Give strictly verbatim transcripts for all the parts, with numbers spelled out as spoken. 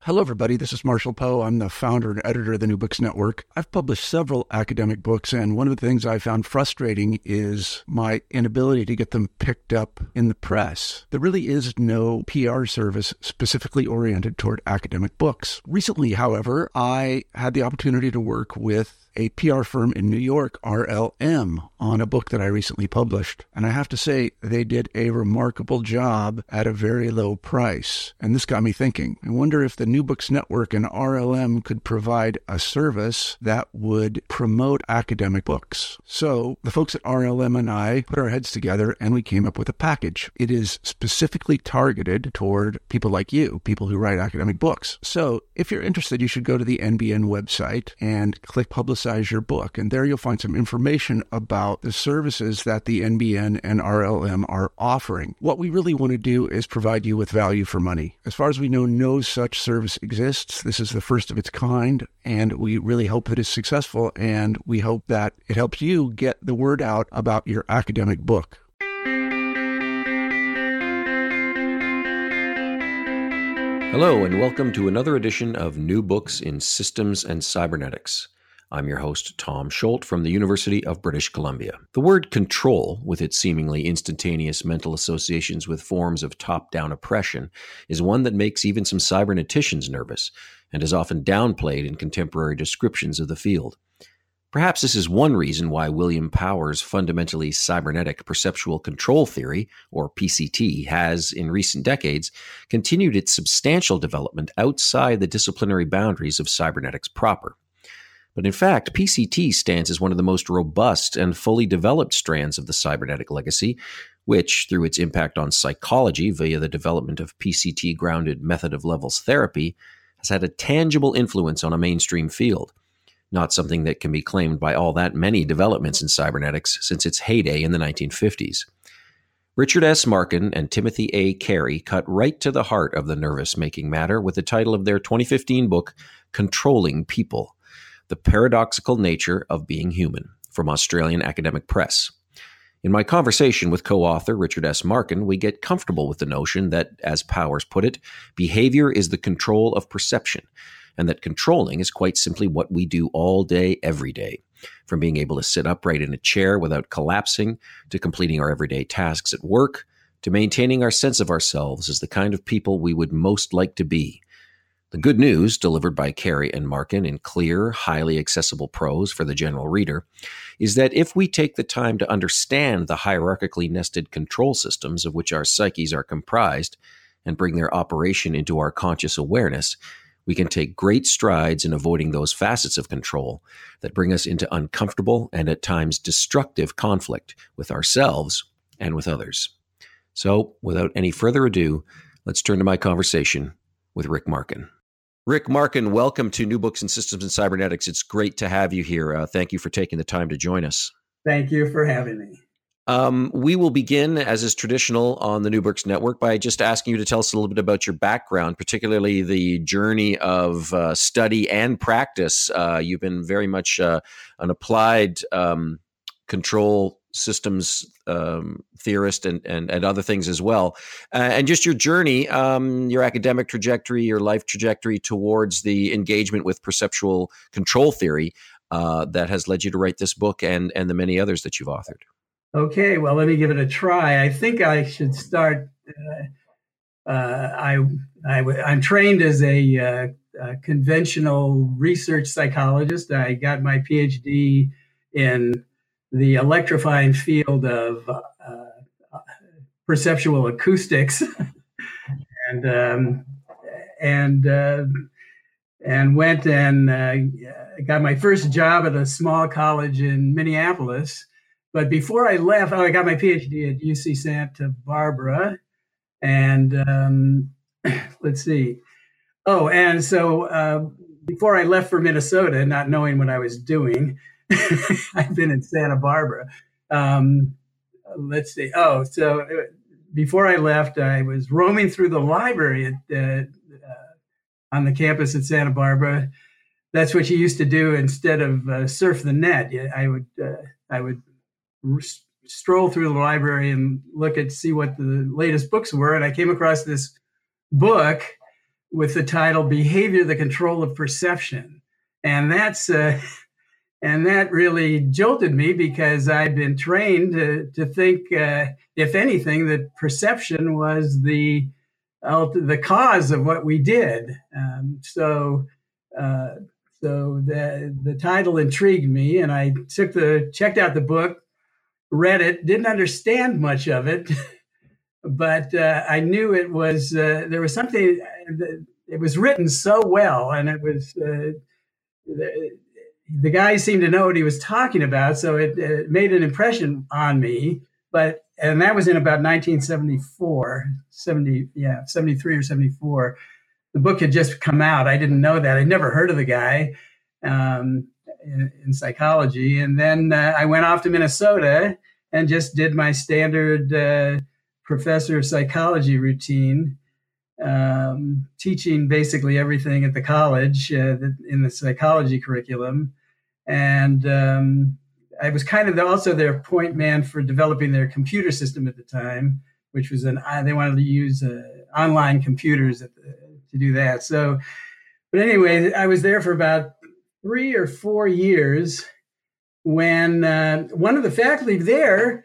Hello, everybody. This is Marshall Poe. I'm the founder and editor of the New Books Network. I've published several academic books, and one of the things I found frustrating is my inability to get them picked up in the press. There really is no P R service specifically oriented toward academic books. Recently, however, I had the opportunity to work with a P R firm in New York, R L M, on a book that I recently published. And I have to say, they did a remarkable job at a very low price. And this got me thinking. I wonder if the New Books Network and R L M could provide a service that would promote academic books. So the folks at R L M and I put our heads together and we came up with a package. It is specifically targeted toward people like you, people who write academic books. So if you're interested, you should go to the N B N website and click Publicize your book. And there you'll find some information about the services that the N B N and R L M are offering. What we really want to do is provide you with value for money. As far as we know, no such service exists. This is the first of its kind, and we really hope that it's successful, and we hope that it helps you get the word out about your academic book. Hello, and welcome to another edition of New Books in Systems and Cybernetics. I'm your host, Tom Scholt from the University of British Columbia. The word control, with its seemingly instantaneous mental associations with forms of top-down oppression, is one that makes even some cyberneticians nervous, and is often downplayed in contemporary descriptions of the field. Perhaps this is one reason why William Power's fundamentally cybernetic perceptual control theory, or P C T, has, in recent decades, continued its substantial development outside the disciplinary boundaries of cybernetics proper. But in fact, P C T stands as one of the most robust and fully developed strands of the cybernetic legacy, which, through its impact on psychology via the development of P C T-grounded method of levels therapy, has had a tangible influence on a mainstream field, not something that can be claimed by all that many developments in cybernetics since its heyday in the nineteen fifties. Richard S. Markin and Timothy A. Carey cut right to the heart of the nervous-making matter with the title of their twenty fifteen book, Controlling People: The Paradoxical Nature of Being Human, from Australian Academic Press. In my conversation with co-author Richard S. Markin, we get comfortable with the notion that, as Powers put it, behavior is the control of perception, and that controlling is quite simply what we do all day, every day, from being able to sit upright in a chair without collapsing, to completing our everyday tasks at work, to maintaining our sense of ourselves as the kind of people we would most like to be. The good news, delivered by Carey and Markin in clear, highly accessible prose for the general reader, is that if we take the time to understand the hierarchically nested control systems of which our psyches are comprised and bring their operation into our conscious awareness, we can take great strides in avoiding those facets of control that bring us into uncomfortable and at times destructive conflict with ourselves and with others. So, without any further ado, let's turn to my conversation with Rick Markin. Rick Markin, welcome to New Books in Systems and Cybernetics. It's great to have you here. Uh, thank you for taking the time to join us. Thank you for having me. Um, we will begin, as is traditional on the New Books Network, by just asking you to tell us a little bit about your background, particularly the journey of uh, study and practice. Uh, you've been very much uh, an applied um, control systems um, theorist and, and and other things as well. Uh, and just your journey, um, your academic trajectory, your life trajectory towards the engagement with perceptual control theory uh, that has led you to write this book and, and the many others that you've authored. Okay, well, let me give it a try. I think I should start. Uh, uh, I, I, I'm trained as a, uh, a conventional research psychologist. I got my P H D in the electrifying field of uh, uh, perceptual acoustics, and um, and uh, and went and uh, got my first job at a small college in Minneapolis. But before I left, oh, I got my P H D at U C Santa Barbara, and um, let's see. Oh, and so uh, before I left for Minnesota, not knowing what I was doing. I've been in Santa Barbara. Um, let's see. Oh, so before I left, I was roaming through the library at, uh, uh, on the campus at Santa Barbara. That's what you used to do instead of uh, surf the net. I would uh, I would r- stroll through the library and look at see what the latest books were, and I came across this book with the title "Behavior: The Control of Perception," and that's uh, and that really jolted me because I'd been trained to to think, uh, if anything, that perception was the uh, the cause of what we did. Um, so. Uh, So the the title intrigued me, and I took the checked out the book, read it, didn't understand much of it, but uh, I knew it was uh, there was something. It was written so well, and it was uh, the, the guy seemed to know what he was talking about, so it, it made an impression on me. But and that was in about nineteen seventy-four, seventy, yeah, seventy-three or seventy-four. The book had just come out. I didn't know that. I'd never heard of the guy um, in, in psychology. And then uh, I went off to Minnesota and just did my standard uh, professor of psychology routine, um, teaching basically everything at the college uh, in the psychology curriculum. And um, I was kind of also their point man for developing their computer system at the time, which was an, they wanted to use uh, online computers at the, to do that. So, but anyway, I was there for about three or four years when uh, one of the faculty there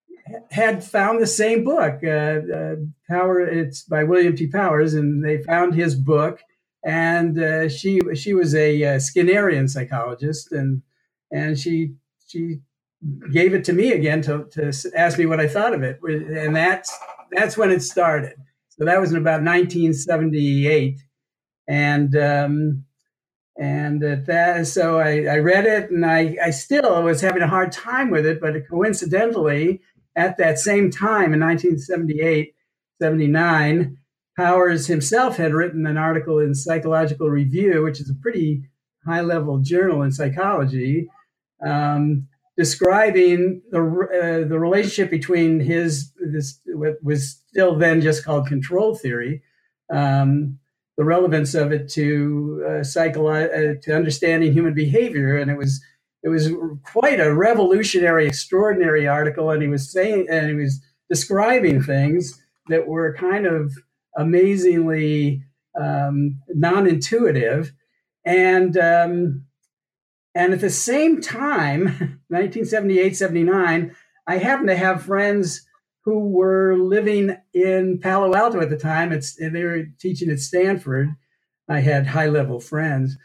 had found the same book, uh, uh, Power. It's by William T. Powers, and they found his book. And uh, she she was a uh, Skinnerian psychologist, and and she she gave it to me again to to ask me what I thought of it, and that's that's when it started. So that was in about nineteen seventy-eight, and um, and at that, so I, I read it, and I, I still was having a hard time with it. But coincidentally, at that same time in nineteen seventy-eight, seventy-nine, Powers himself had written an article in Psychological Review, which is a pretty high-level journal in psychology, um, describing the uh, the relationship between his this what was still then just called control theory, um, the relevance of it to uh, psycholo- uh, to understanding human behavior, and it was it was quite a revolutionary, extraordinary article. And he was saying, and he was describing things that were kind of amazingly um, non-intuitive, and um, and at the same time, nineteen seventy-eight, seventy-nine, I happened to have friends who were living in Palo Alto at the time. It's, they were teaching at Stanford. I had high-level friends,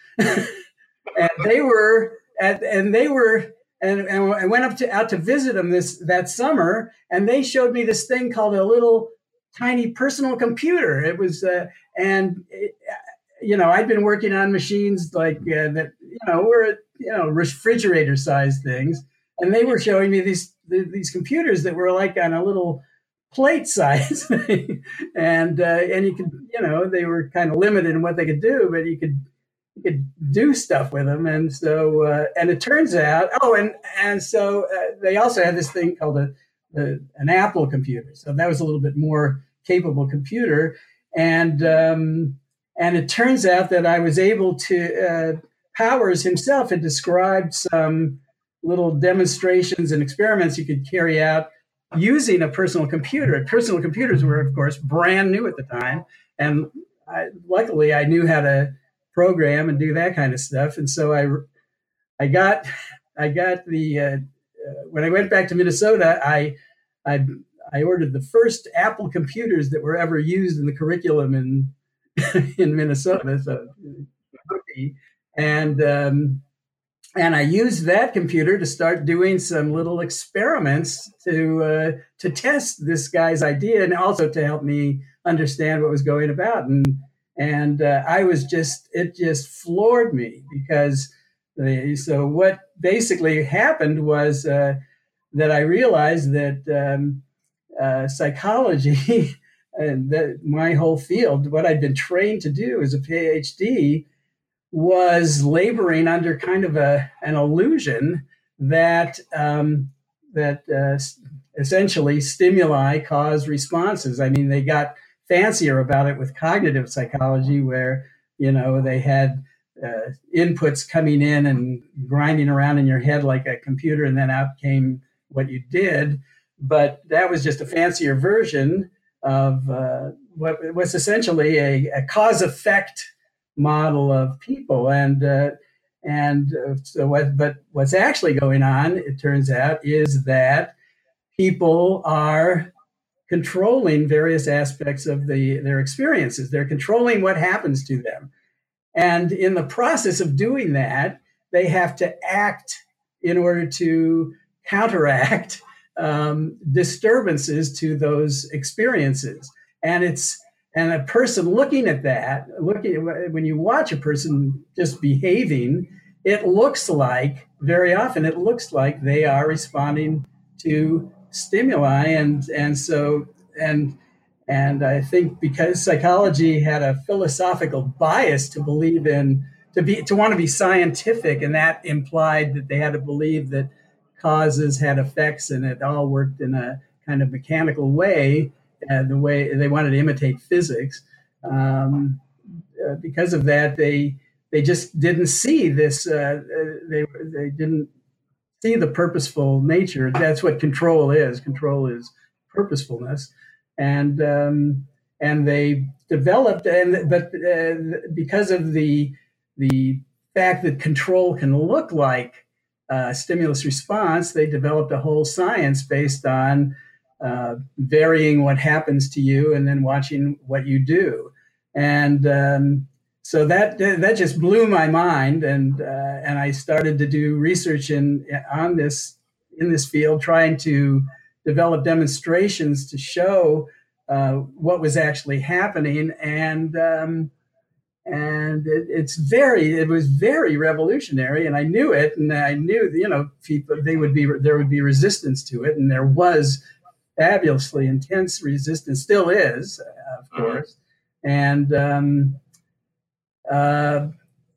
and they were at, and they were, and, and I went up to out to visit them this that summer, and they showed me this thing called a little tiny personal computer. It was, uh, and it, you know, I'd been working on machines like uh, that, you know, were you know refrigerator-sized things, and they were showing me these these computers that were like on a little plate size thing. and uh, and you could, you know, they were kind of limited in what they could do, but you could you could do stuff with them. And so uh, and it turns out, oh, and and so uh, they also had this thing called a, a an Apple computer. So that was a little bit more capable computer, and um, and it turns out that I was able to. Uh, Powers himself had described some little demonstrations and experiments you could carry out using a personal computer. Personal computers were, of course, brand new at the time. And I, luckily, I knew how to program and do that kind of stuff. And so I, I got, I got the, uh, uh, when I went back to Minnesota, I, I, I ordered the first Apple computers that were ever used in the curriculum in, in Minnesota. So, and, um, And I used that computer to start doing some little experiments to uh, to test this guy's idea, and also to help me understand what was going about. And and uh, I was just it just floored me because the, so what basically happened was uh, that I realized that um, uh, psychology and that my whole field, what I'd been trained to do as a PhD, was laboring under kind of a an illusion that um, that uh, essentially stimuli cause responses. I mean, they got fancier about it with cognitive psychology, where you know they had uh, inputs coming in and grinding around in your head like a computer, and then out came what you did. But that was just a fancier version of uh, what was essentially a, a cause-effect model of people. And uh, and uh, so what, but what's actually going on, it turns out, is that people are controlling various aspects of the their experiences. They're controlling what happens to them. And in the process of doing that, they have to act in order to counteract um, disturbances to those experiences. And it's and a person looking at that, looking when you watch a person just behaving, it looks like very often it looks like they are responding to stimuli, and and so and and I think because psychology had a philosophical bias to believe in to be to want to be scientific, and that implied that they had to believe that causes had effects and it all worked in a kind of mechanical way, and the way they wanted to imitate physics. Um, uh, because of that, they they just didn't see this. Uh, they they didn't see the purposeful nature. That's what control is. Control is purposefulness, and um, and they developed. And but uh, because of the the fact that control can look like uh, stimulus response, they developed a whole science based on uh, varying what happens to you and then watching what you do. And um, so that that just blew my mind, and uh, and I started to do research in on this in this field, trying to develop demonstrations to show uh, what was actually happening. And um, and it, it's very it was very revolutionary, and I knew it, and I knew you know people they would be there would be resistance to it, and there was fabulously intense resistance, still is, uh, of course, and. Um, Uh,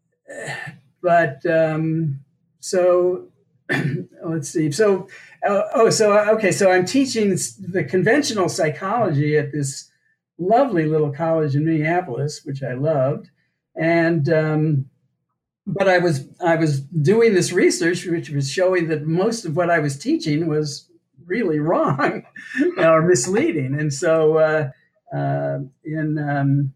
but um, so let's see. So uh, oh, so okay. So I'm teaching the conventional psychology at this lovely little college in Minneapolis, which I loved, and um, but I was I was doing this research, which was showing that most of what I was teaching was really wrong or misleading, and so uh, uh, in um,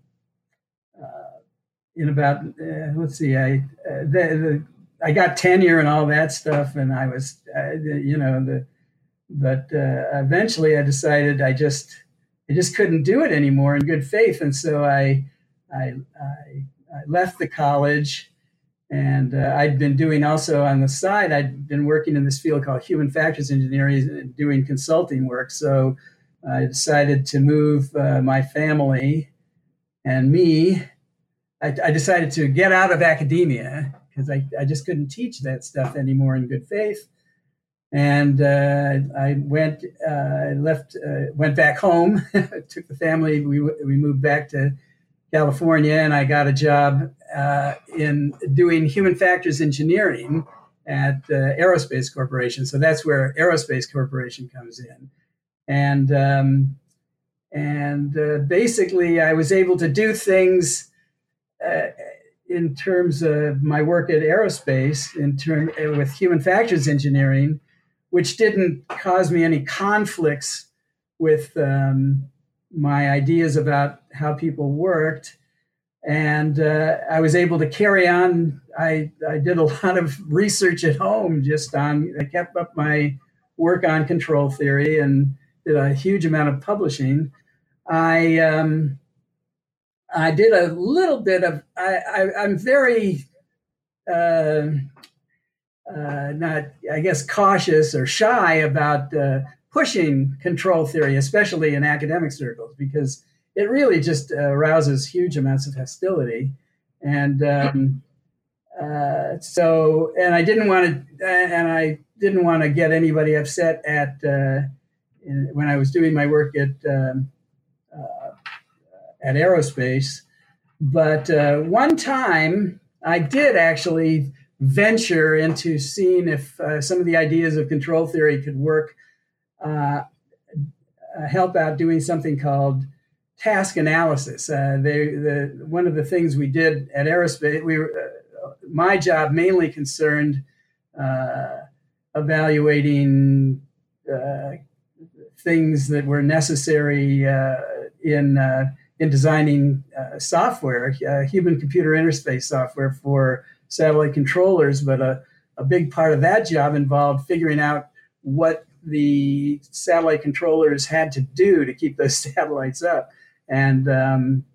in about, uh, let's see, I uh, the, the, I got tenure and all that stuff, and I was, uh, the, you know, the, but uh, eventually I decided I just, I just couldn't do it anymore in good faith, and so I, I, I, I left the college, and uh, I'd been doing also on the side, I'd been working in this field called human factors engineering, doing consulting work. So I decided to move uh, my family and me. I, I decided to get out of academia because I, I just couldn't teach that stuff anymore in good faith. And uh, I went, uh, left, uh, went back home, took the family, we, we moved back to California, and I got a job uh, in doing human factors engineering at uh, Aerospace Corporation. So that's where Aerospace Corporation comes in. And, um, and uh, basically I was able to do things Uh, in terms of my work at Aerospace, in term uh, with human factors engineering, which didn't cause me any conflicts with um, my ideas about how people worked, and uh, I was able to carry on. I I did a lot of research at home, just on. I kept up my work on control theory and did a huge amount of publishing. I um, I did a little bit of, I, I, I'm very, uh, uh, not, I guess, cautious or shy about uh, pushing control theory, especially in academic circles, because it really just uh, arouses huge amounts of hostility. And um, uh, so, and I didn't want to, and I didn't want to get anybody upset at, uh, in, when I was doing my work at, um, uh, at Aerospace. But uh, one time I did actually venture into seeing if uh, some of the ideas of control theory could work, uh, help out doing something called task analysis. Uh, they, the, one of the things we did at Aerospace, we were, uh, my job mainly concerned uh, evaluating uh, things that were necessary uh, in uh, in designing uh, software, uh, human computer interface software for satellite controllers. But a, a big part of that job involved figuring out what the satellite controllers had to do to keep those satellites up. And um,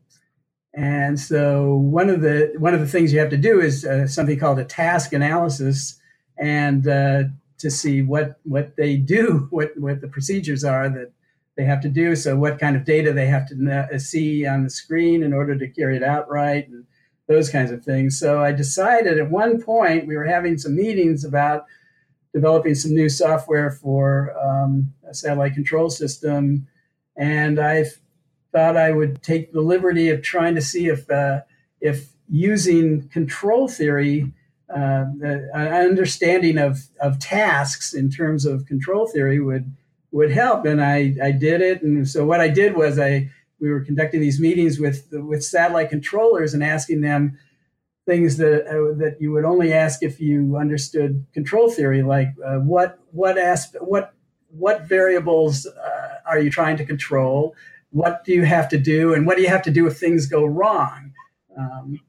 and so one of the one of the things you have to do is uh, something called a task analysis, and uh, to see what what they do, what what the procedures are that they have to do. So what kind of data they have to see on the screen in order to carry it out right, and those kinds of things. So I decided at one point, we were having some meetings about developing some new software for um, a satellite control system. And I thought I would take the liberty of trying to see if uh, if using control theory, uh, the understanding of, of tasks in terms of control theory would would help. And I, I did it. And so what I did was I we were conducting these meetings with with satellite controllers and asking them things that uh, that you would only ask if you understood control theory, like uh, what what asp- what what variables uh, are you trying to control? What do you have to do, and what do you have to do if things go wrong? Um,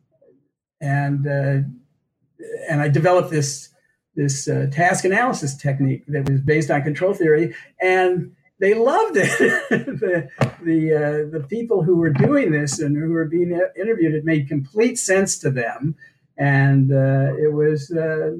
and uh, and I developed this this uh, task analysis technique that was based on control theory, and they loved it. the the, uh, the people who were doing this and who were being interviewed, it made complete sense to them, and uh, it was uh,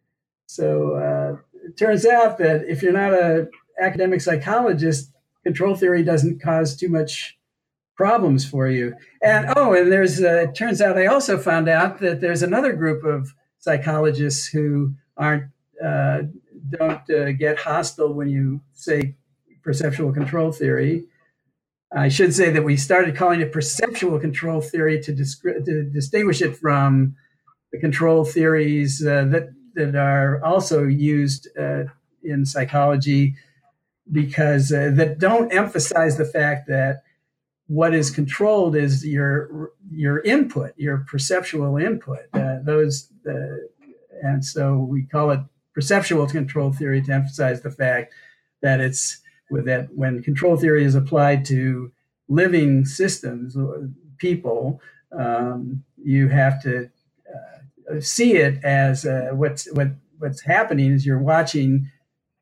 so. Uh, it turns out that if you're not an academic psychologist, control theory doesn't cause too much problems for you. And oh, and there's uh, it turns out I also found out that there's another group of psychologists who aren't uh, don't uh, get hostile when you say perceptual control theory. I should say that we started calling it perceptual control theory to, disc- to distinguish it from the control theories uh, that that are also used uh, in psychology, because uh, that don't emphasize the fact that what is controlled is your your input, your perceptual input. Uh, those uh, and so we call it perceptual control theory to emphasize the fact that it's with that when control theory is applied to living systems or people, um, you have to uh, see it as uh, what's what what's happening is you're watching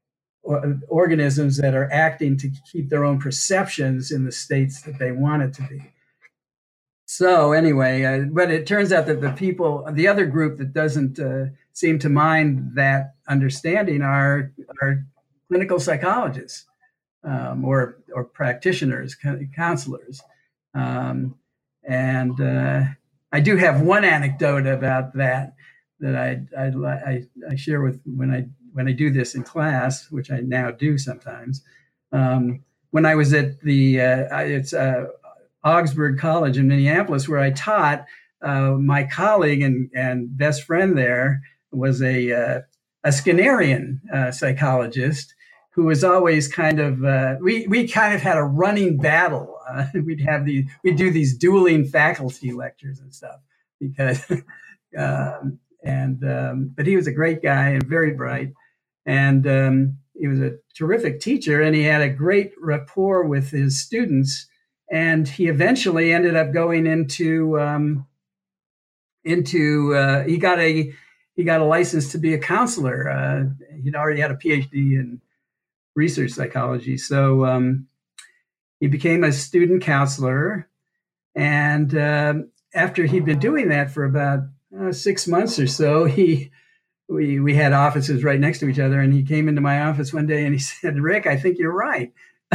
organisms that are acting to keep their own perceptions in the states that they want it to be. So anyway, uh, but it turns out that the people, the other group that doesn't uh, seem to mind that understanding are are clinical psychologists. Um, or or practitioners, counselors, um, and uh, I do have one anecdote about that that I, I I I share with when I when I do this in class, which I now do sometimes. Um, when I was at the uh, it's uh, Augsburg College in Minneapolis, where I taught, uh, my colleague and and best friend there was a uh, a Skinnerian uh, psychologist, who was always kind of, uh, we we kind of had a running battle. Uh, we'd have the, we'd do these dueling faculty lectures and stuff because, um, and, um, but he was a great guy and very bright. And um, he was a terrific teacher, and he had a great rapport with his students. And he eventually ended up going into, um, into, uh, he got a, he got a license to be a counselor. Uh, he'd already had a P H D in research psychology. So um, he became a student counselor. And um, after he'd been doing that for about uh, six months or so, he we we had offices right next to each other. And he came into my office one day and he said, "Rick, I think you're right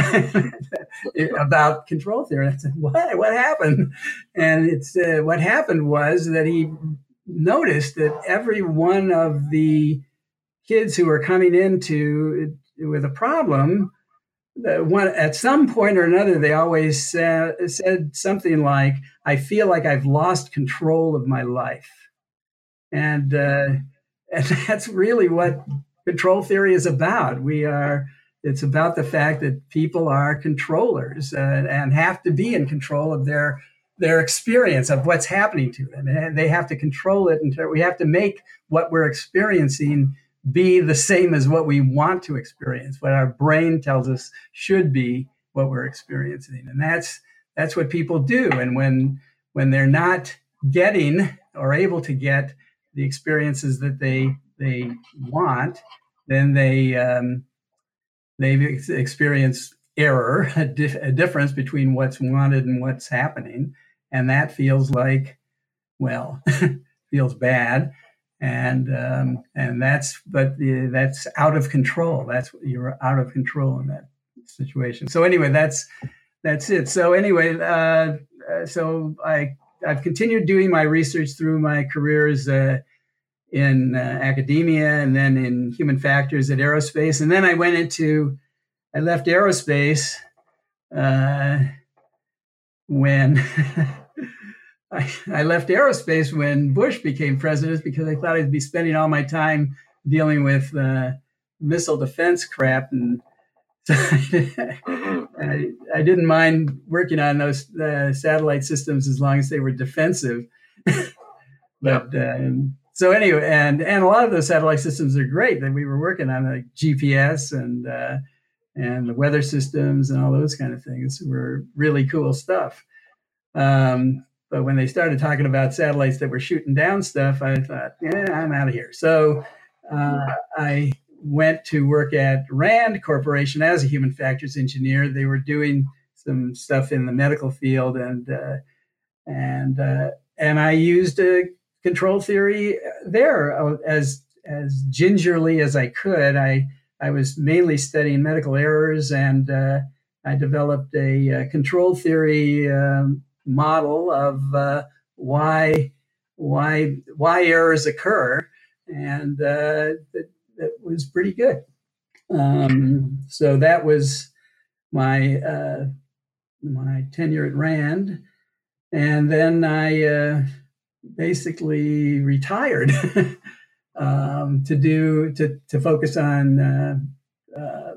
about control theory." And I said, "What? What happened?" And it's uh, what happened was that he noticed that every one of the kids who were coming into with a problem, uh, one, at some point or another, they always said, said something like, "I feel like I've lost control of my life." And, uh, and that's really what control theory is about. We are, it's about the fact that people are controllers uh, and have to be in control of their their experience of what's happening to them. And they have to control it. And we have to make what we're experiencing be the same as what we want to experience, what our brain tells us should be what we're experiencing. And that's that's what people do. And when when they're not getting or able to get the experiences that they they want, then they um, they experience error, a, dif- a difference between what's wanted and what's happening, and that feels like, well, feels bad. And um, and that's but the, that's out of control. That's you're out of control in that situation. So anyway, that's that's it. So anyway, uh, so I I've continued doing my research through my careers uh, in uh, academia and then in human factors at aerospace, and then I went into I left aerospace uh, when. I, I left aerospace when Bush became president because I thought I'd be spending all my time dealing with uh, missile defense crap, and so I, I didn't mind working on those uh, satellite systems as long as they were defensive. But um, so anyway, and and a lot of those satellite systems are great that we were working on, like G P S and uh, and the weather systems and all those kind of things were really cool stuff. Um, But when they started talking about satellites that were shooting down stuff, I thought, yeah, I'm out of here. So uh, I went to work at RAND Corporation as a human factors engineer. They were doing some stuff in the medical field, and uh, and uh, and I used a control theory there as as gingerly as I could. I I was mainly studying medical errors, and uh, I developed a, a control theory Um, model of uh, why why why errors occur, and uh, that, that was pretty good. Um, so that was my uh, my tenure at RAND, and then I uh, basically retired um, to do to to focus on uh, uh,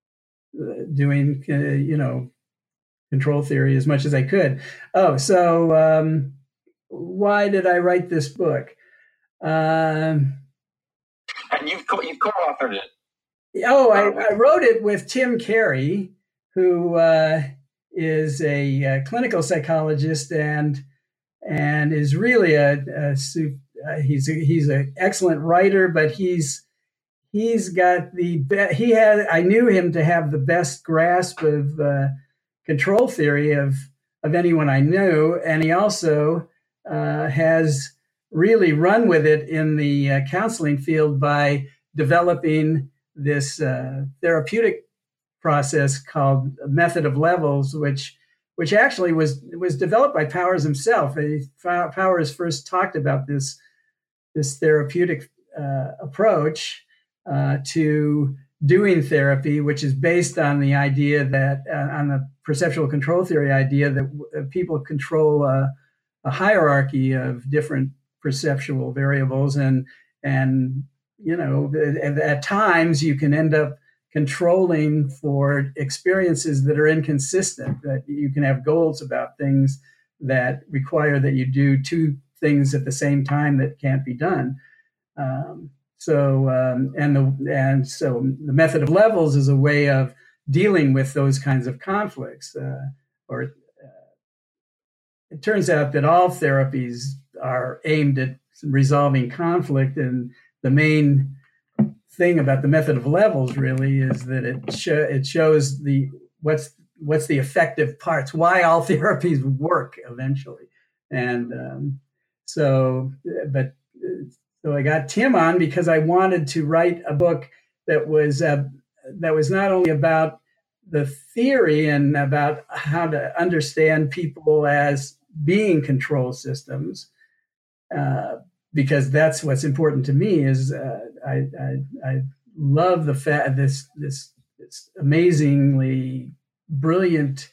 doing uh, you know. control theory as much as I could. Oh, so um, why did I write this book? Um, and you've co- you've co-authored it. Oh, I, I wrote it with Tim Carey, who uh, is a, a clinical psychologist and and is really a, a he's a, he's an excellent writer, but he's he's got the be- he had I knew him to have the best grasp of uh, control theory of, of anyone I knew. And he also uh, has really run with it in the uh, counseling field by developing this uh, therapeutic process called method of levels, which which actually was was developed by Powers himself. Powers first talked about this, this therapeutic uh, approach uh, to doing therapy, which is based on the idea that, uh, on the perceptual control theory idea that uh, people control uh, a hierarchy of different perceptual variables. And, and you know, at, at times you can end up controlling for experiences that are inconsistent, that you can have goals about things that require that you do two things at the same time that can't be done. Um, So um, and the and so the method of levels is a way of dealing with those kinds of conflicts. Uh, or uh, it turns out that all therapies are aimed at resolving conflict, and the main thing about the method of levels really is that it sh- it shows the what's what's the effective parts, why all therapies work eventually, and um, so but. So I got Tim on because I wanted to write a book that was uh, that was not only about the theory and about how to understand people as being control systems, uh, because that's what's important to me. Is uh, I, I I love the fact this this this amazingly brilliant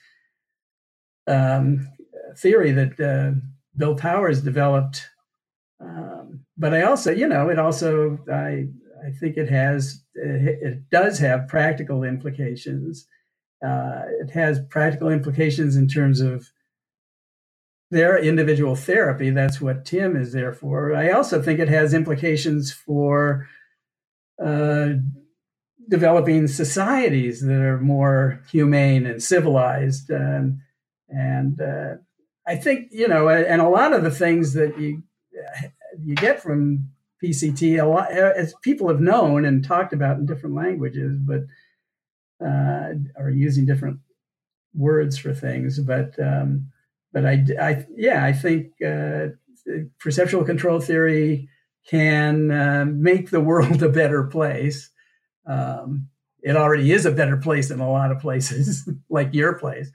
um, theory that uh, Bill Powers developed. Um, but I also, you know, it also, I, I think it has, it, it does have practical implications. Uh, it has practical implications in terms of their individual therapy. That's what Tim is there for. I also think it has implications for uh, developing societies that are more humane and civilized. Um, and uh, I think, you know, and a lot of the things that you you get from P C T, a lot, as people have known and talked about in different languages, but uh, are using different words for things. But um, but I, I yeah, I think uh, perceptual control theory can uh, make the world a better place. Um, it already is a better place in a lot of places, like your place.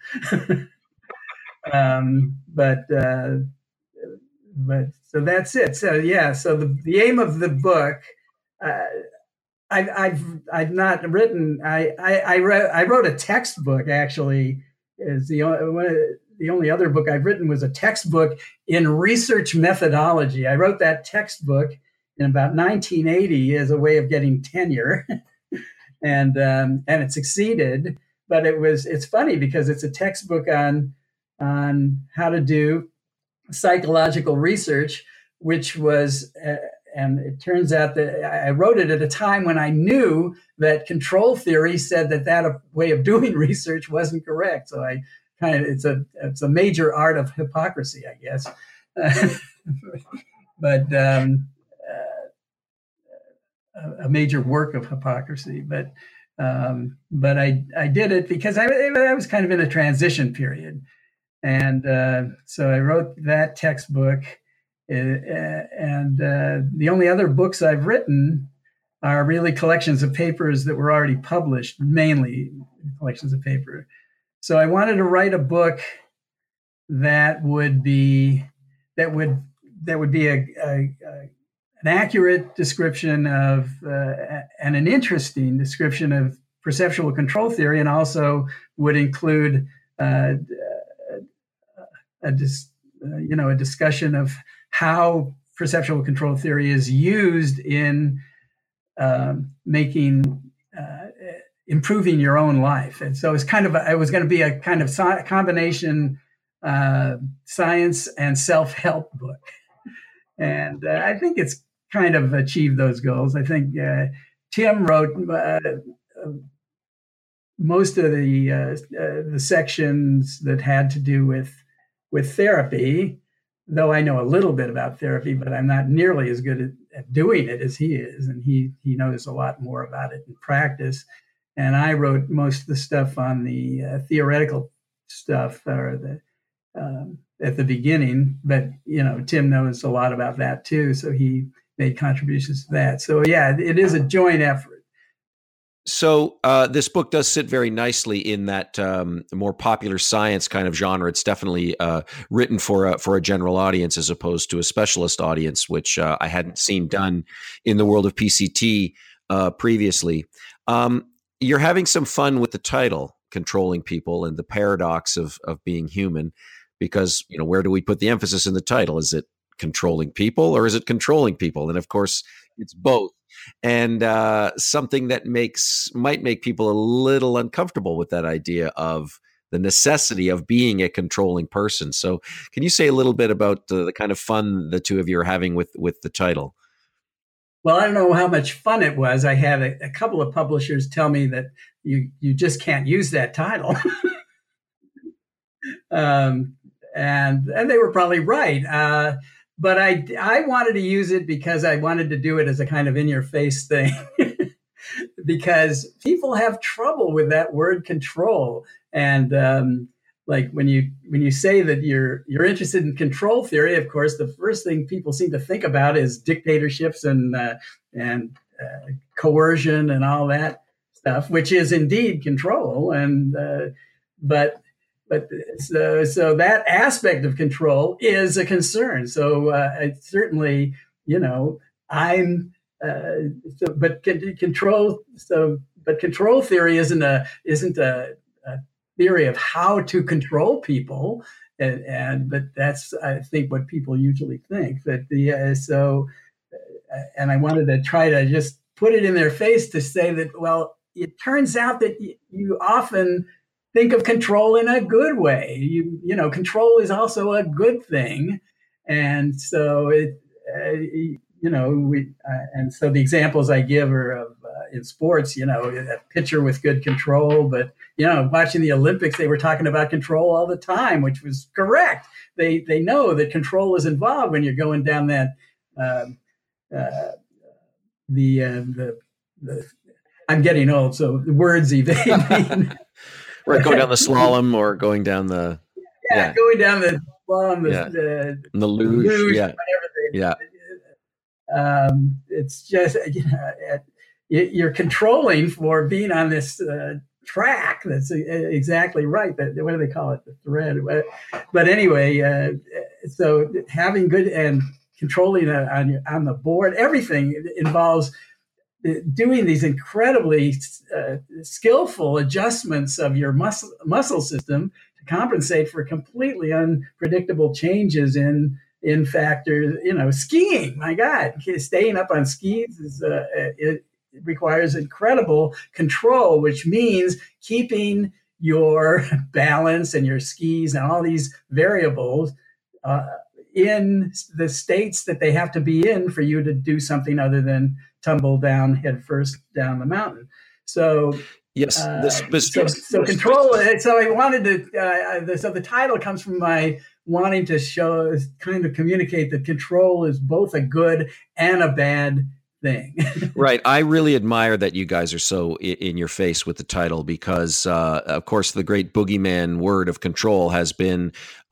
um, but uh, but so that's it. So yeah, so the, the aim of the book, uh, I, I've I've not written. I I I, re- I wrote a textbook actually. Is the only the only other book I've written was a textbook in research methodology. I wrote that textbook in about nineteen eighty as a way of getting tenure, and um, and it succeeded. But it was it's funny because it's a textbook on on how to do psychological research, which was, uh, and it turns out that I wrote it at a time when I knew that control theory said that that way of doing research wasn't correct. So I kind of, it's a, it's a major art of hypocrisy, I guess. but um, uh, a major work of hypocrisy. But um, but I, I did it because I, I was kind of in a transition period. And uh, so I wrote that textbook, uh, and uh, the only other books I've written are really collections of papers that were already published, mainly collections of paper. So I wanted to write a book that would be that would that would be a, a, a an accurate description of uh, and an interesting description of perceptual control theory, and also would include uh, a dis, uh, you know a discussion of how perceptual control theory is used in um, making uh, improving your own life. And so it's kind of a, it was going to be a kind of sci- combination uh, science and self-help book. And uh, I think it's kind of achieved those goals. I think uh, Tim wrote uh, most of the uh, uh, the sections that had to do with with therapy, though I know a little bit about therapy, but I'm not nearly as good at, at doing it as he is. And he he knows a lot more about it in practice. And I wrote most of the stuff on the uh, theoretical stuff or the um, at the beginning. But, you know, Tim knows a lot about that too. So he made contributions to that. So, yeah, it is a joint effort. So uh, this book does sit very nicely in that um, more popular science kind of genre. It's definitely uh, written for a, for a general audience as opposed to a specialist audience, which uh, I hadn't seen done in the world of P C T uh, previously. Um, you're having some fun with the title, Controlling People, and the paradox of of being human, because, you know, where do we put the emphasis in the title? Is it controlling people or is it controlling people? And of course, it's both. And uh, something that makes might make people a little uncomfortable with that idea of the necessity of being a controlling person. So can you say a little bit about the, the kind of fun the two of you are having with, with the title? Well, I don't know how much fun it was. I had a, a couple of publishers tell me that you, you just can't use that title. um, and, and they were probably right. Uh, But I, I wanted to use it because I wanted to do it as a kind of in-your-face thing, because people have trouble with that word control. And um, like when you when you say that you're you're interested in control theory, of course, the first thing people seem to think about is dictatorships and uh, and uh, coercion and all that stuff, which is indeed control. And uh, but. But so, so that aspect of control is a concern. So uh, it certainly, you know, I'm, uh, so, but control. So, but control theory isn't a isn't a, a theory of how to control people, and, and but that's I think what people usually think that the uh, so, uh, and I wanted to try to just put it in their face to say that, well, it turns out that y- you often think of control in a good way. You you know, control is also a good thing, and so it uh, you know we uh, and so the examples I give are of uh, in sports, you know, a pitcher with good control. But, you know, watching the Olympics, they were talking about control all the time, which was correct. They they know that control is involved when you're going down that, um, uh, the, uh, the, the, I'm getting old, so the words evade me. Right, going down the slalom or going down the... Yeah, yeah. going down the slalom, the, yeah. the, the luge, luge yeah. whatever they, yeah. Um, it's just, you know, you're controlling for being on this uh, track. That's exactly right. That, what do they call it? The thread. But anyway, uh, so having good and controlling on, on the board, everything involves doing these incredibly uh, skillful adjustments of your muscle muscle system to compensate for completely unpredictable changes in in factors. You know, skiing. My God, staying up on skis is uh, it, it requires incredible control, which means keeping your balance and your skis and all these variables uh, in the states that they have to be in for you to do something other than tumble down head first down the mountain. So yes, uh, this, this, so, so control. So I wanted to. Uh, the, so the title comes from my wanting to show, kind of communicate that control is both a good and a bad thing. Right. I really admire that you guys are so in your face with the title because, uh, of course, the great boogeyman word of control has been,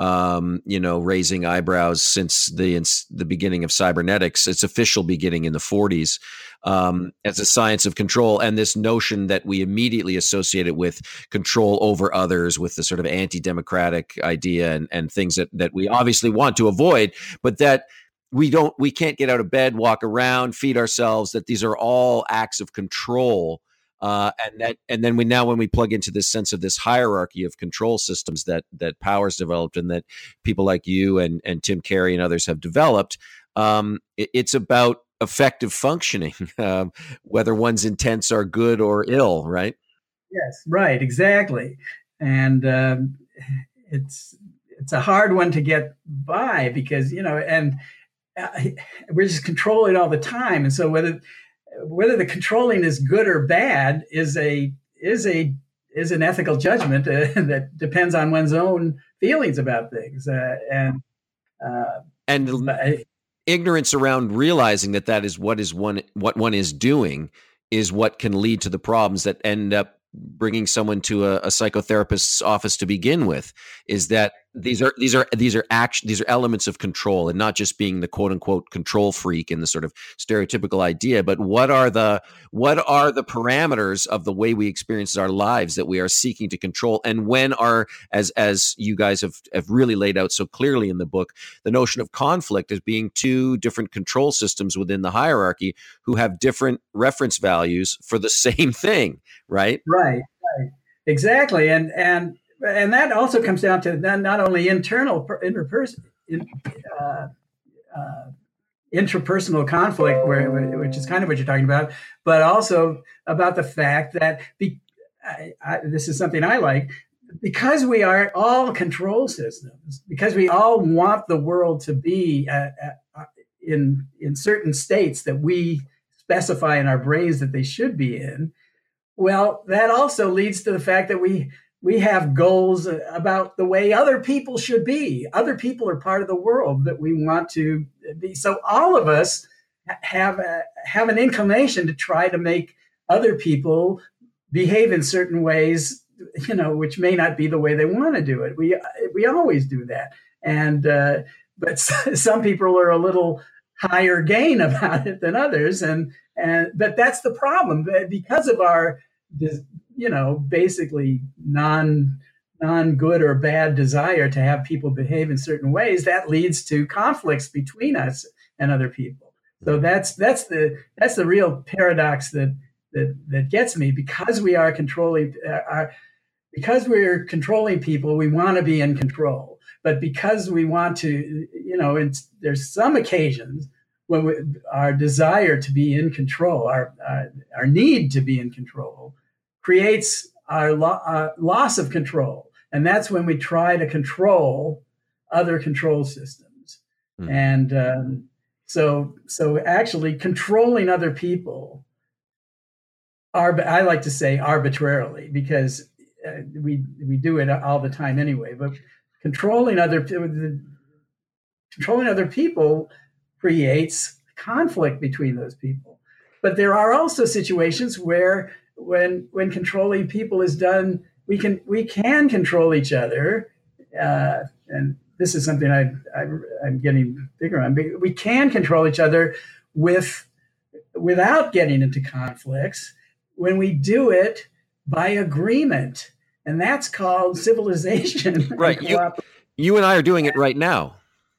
um, you know, raising eyebrows since the the beginning of cybernetics, its official beginning in the forties, um, as a science of control. And this notion that we immediately associate it with control over others, with the sort of anti-democratic idea and, and things that, that we obviously want to avoid, but that we don't, we can't get out of bed, walk around, feed ourselves, that these are all acts of control. Uh, and that, and then we, now when we plug into this sense of this hierarchy of control systems that, that Power's developed and that people like you and, and Tim Carey and others have developed, um, it, it's about effective functioning, um, whether one's intents are good or ill, right? Yes, right, exactly. And um, it's, it's a hard one to get by because, you know, and, Uh, we're just controlling all the time, and so whether whether the controlling is good or bad is a is a is an ethical judgment uh, that depends on one's own feelings about things, uh, and uh, and I, ignorance around realizing that that is what is one what one is doing is what can lead to the problems that end up bringing someone to a, a psychotherapist's office to begin with. Is that these are these are these are action these are elements of control, and not just being the quote unquote control freak in the sort of stereotypical idea, but what are the what are the parameters of the way we experience our lives that we are seeking to control, and when are, as as you guys have have really laid out so clearly in the book, the notion of conflict as being two different control systems within the hierarchy who have different reference values for the same thing, right? Right, right, exactly, and and. And that also comes down to not only internal interpers- in, uh, uh, interpersonal conflict, where, which is kind of what you're talking about, but also about the fact that be, I, I, this is something I like, because we are all control systems, because we all want the world to be uh, uh, in in certain states that we specify in our brains that they should be in. Well, that also leads to the fact that we We have goals about the way other people should be. Other people are part of the world that we want to be. So all of us have a, have an inclination to try to make other people behave in certain ways, you know, which may not be the way they want to do it. We we always do that, and uh, but some people are a little higher gain about it than others, and and but that's the problem because of our, you know, basically non non good or bad desire to have people behave in certain ways. That leads to conflicts between us and other people. So that's that's the that's the real paradox that that that gets me. Because we are controlling, uh, our, because we're controlling people, we want to be in control. But because we want to, you know, it's, there's some occasions when we, our desire to be in control, our our, our need to be in control, creates our lo- uh, loss of control. And that's when we try to control other control systems. Mm. And um, so, so actually controlling other people arb- I like to say arbitrarily, because uh, we we do it all the time anyway. But controlling other controlling other people creates conflict between those people. But there are also situations where when when controlling people is done, we can we can control each other, uh, and this is something I, I I'm getting bigger on. We can control each other with without getting into conflicts when we do it by agreement, and that's called civilization. Right. You, you and I are doing it right now.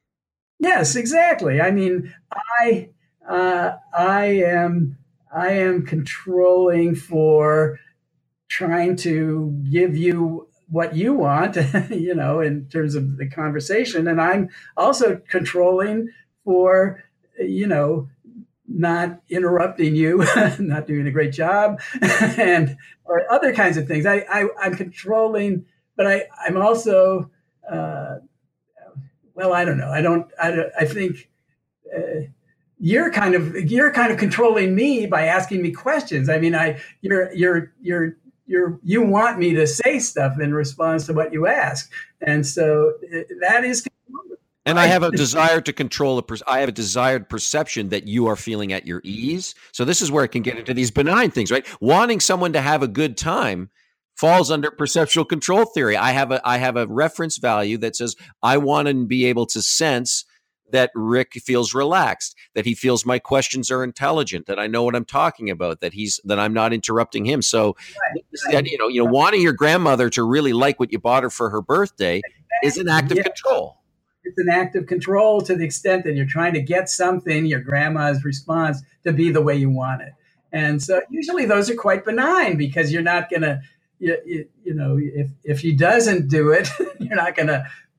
Yes, exactly. I mean, I uh, I am I am controlling for trying to give you what you want, you know, in terms of the conversation, and I'm also controlling for, you know, not interrupting you, not doing a great job, and or other kinds of things. I, I I'm controlling, but I I'm also uh, well, I don't know. I don't. I, I think uh, you're kind of you're kind of controlling me by asking me questions. I mean, I you're you're you're you're you want me to say stuff in response to what you ask, and so that is. And I have a desire to control a. Per- I have a desired perception that you are feeling at your ease. So this is where it can get into these benign things, right? Wanting someone to have a good time falls under perceptual control theory. I have a I have a reference value that says I want to be able to sense that Rick feels relaxed, that he feels my questions are intelligent, that I know what I'm talking about, that he's that I'm not interrupting him. So right, right. you know, you know, wanting your grandmother to really like what you bought her for her birthday is an act of yeah. control. It's an act of control to the extent that you're trying to get something, your grandma's response, to be the way you want it. And so usually those are quite benign, because you're not going to, you, you, you know, if, if she doesn't do it, you're not going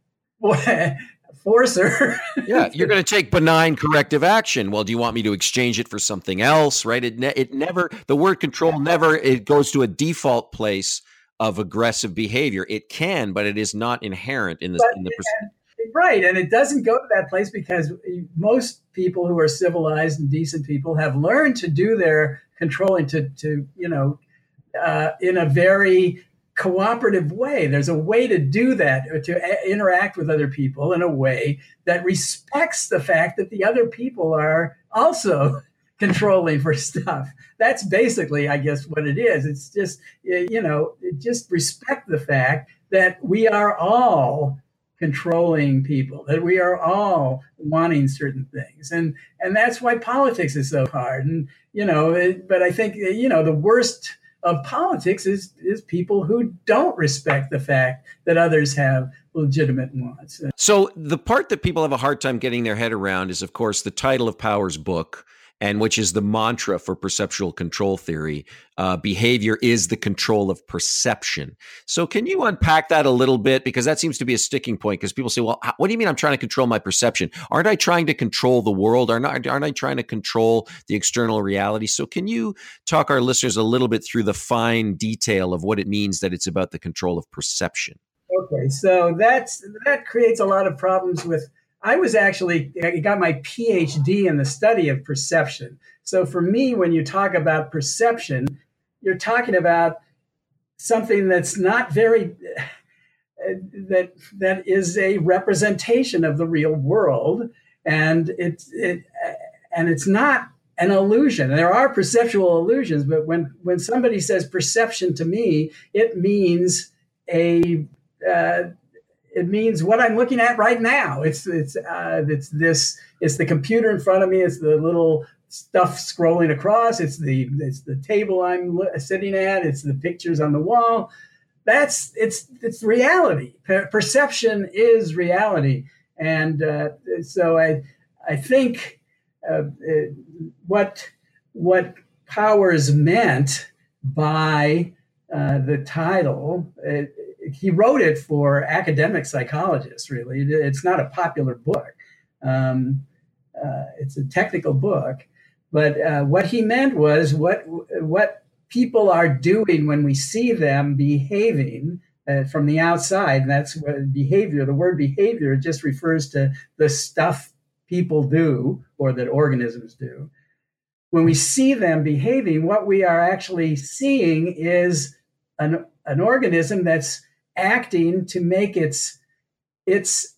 to force her. Yeah, you're going to take benign corrective action. Well, do you want me to exchange it for something else, right? It, ne- it never, the word control never, it goes to a default place of aggressive behavior. It can, but it is not inherent in the, but, in the and, right. And it doesn't go to that place because most people who are civilized and decent people have learned to do their controlling to, to you know, uh, in a very cooperative way. There's a way to do that, to a- interact with other people in a way that respects the fact that the other people are also controlling for stuff. That's basically, I guess, what it is. It's just, you know, just respect the fact that we are all controlling people, that we are all wanting certain things. And and that's why politics is so hard. And, you know, it, but I think, you know, the worst of politics is is people who don't respect the fact that others have legitimate wants. So the part that people have a hard time getting their head around is, of course, the title of Power's book, and which is the mantra for perceptual control theory. Uh, behavior is the control of perception. So can you unpack that a little bit? Because that seems to be a sticking point, because people say, well, what do you mean I'm trying to control my perception? Aren't I trying to control the world? Aren't I, aren't I trying to control the external reality? So can you talk our listeners a little bit through the fine detail of what it means that it's about the control of perception? Okay, so that's that creates a lot of problems with I was actually, I got my P H D in the study of perception. So for me, when you talk about perception, you're talking about something that's not very, uh, that that is a representation of the real world. And it's, it, and it's not an illusion. There are perceptual illusions, but when, when somebody says perception to me, it means a, uh, It means what I'm looking at right now. It's it's uh, it's this. It's the computer in front of me. It's the little stuff scrolling across. It's the it's the table I'm sitting at. It's the pictures on the wall. That's it's it's reality. Per- perception is reality, and uh, so I I think uh, what what Powers meant by uh, the title. It, He wrote it for academic psychologists, really. It's not a popular book. Um, uh, it's a technical book. But uh, what he meant was what what people are doing when we see them behaving uh, from the outside. And that's what behavior, the word behavior just refers to the stuff people do or that organisms do. when we see them behaving, what we are actually seeing is an, an organism that's acting to make its its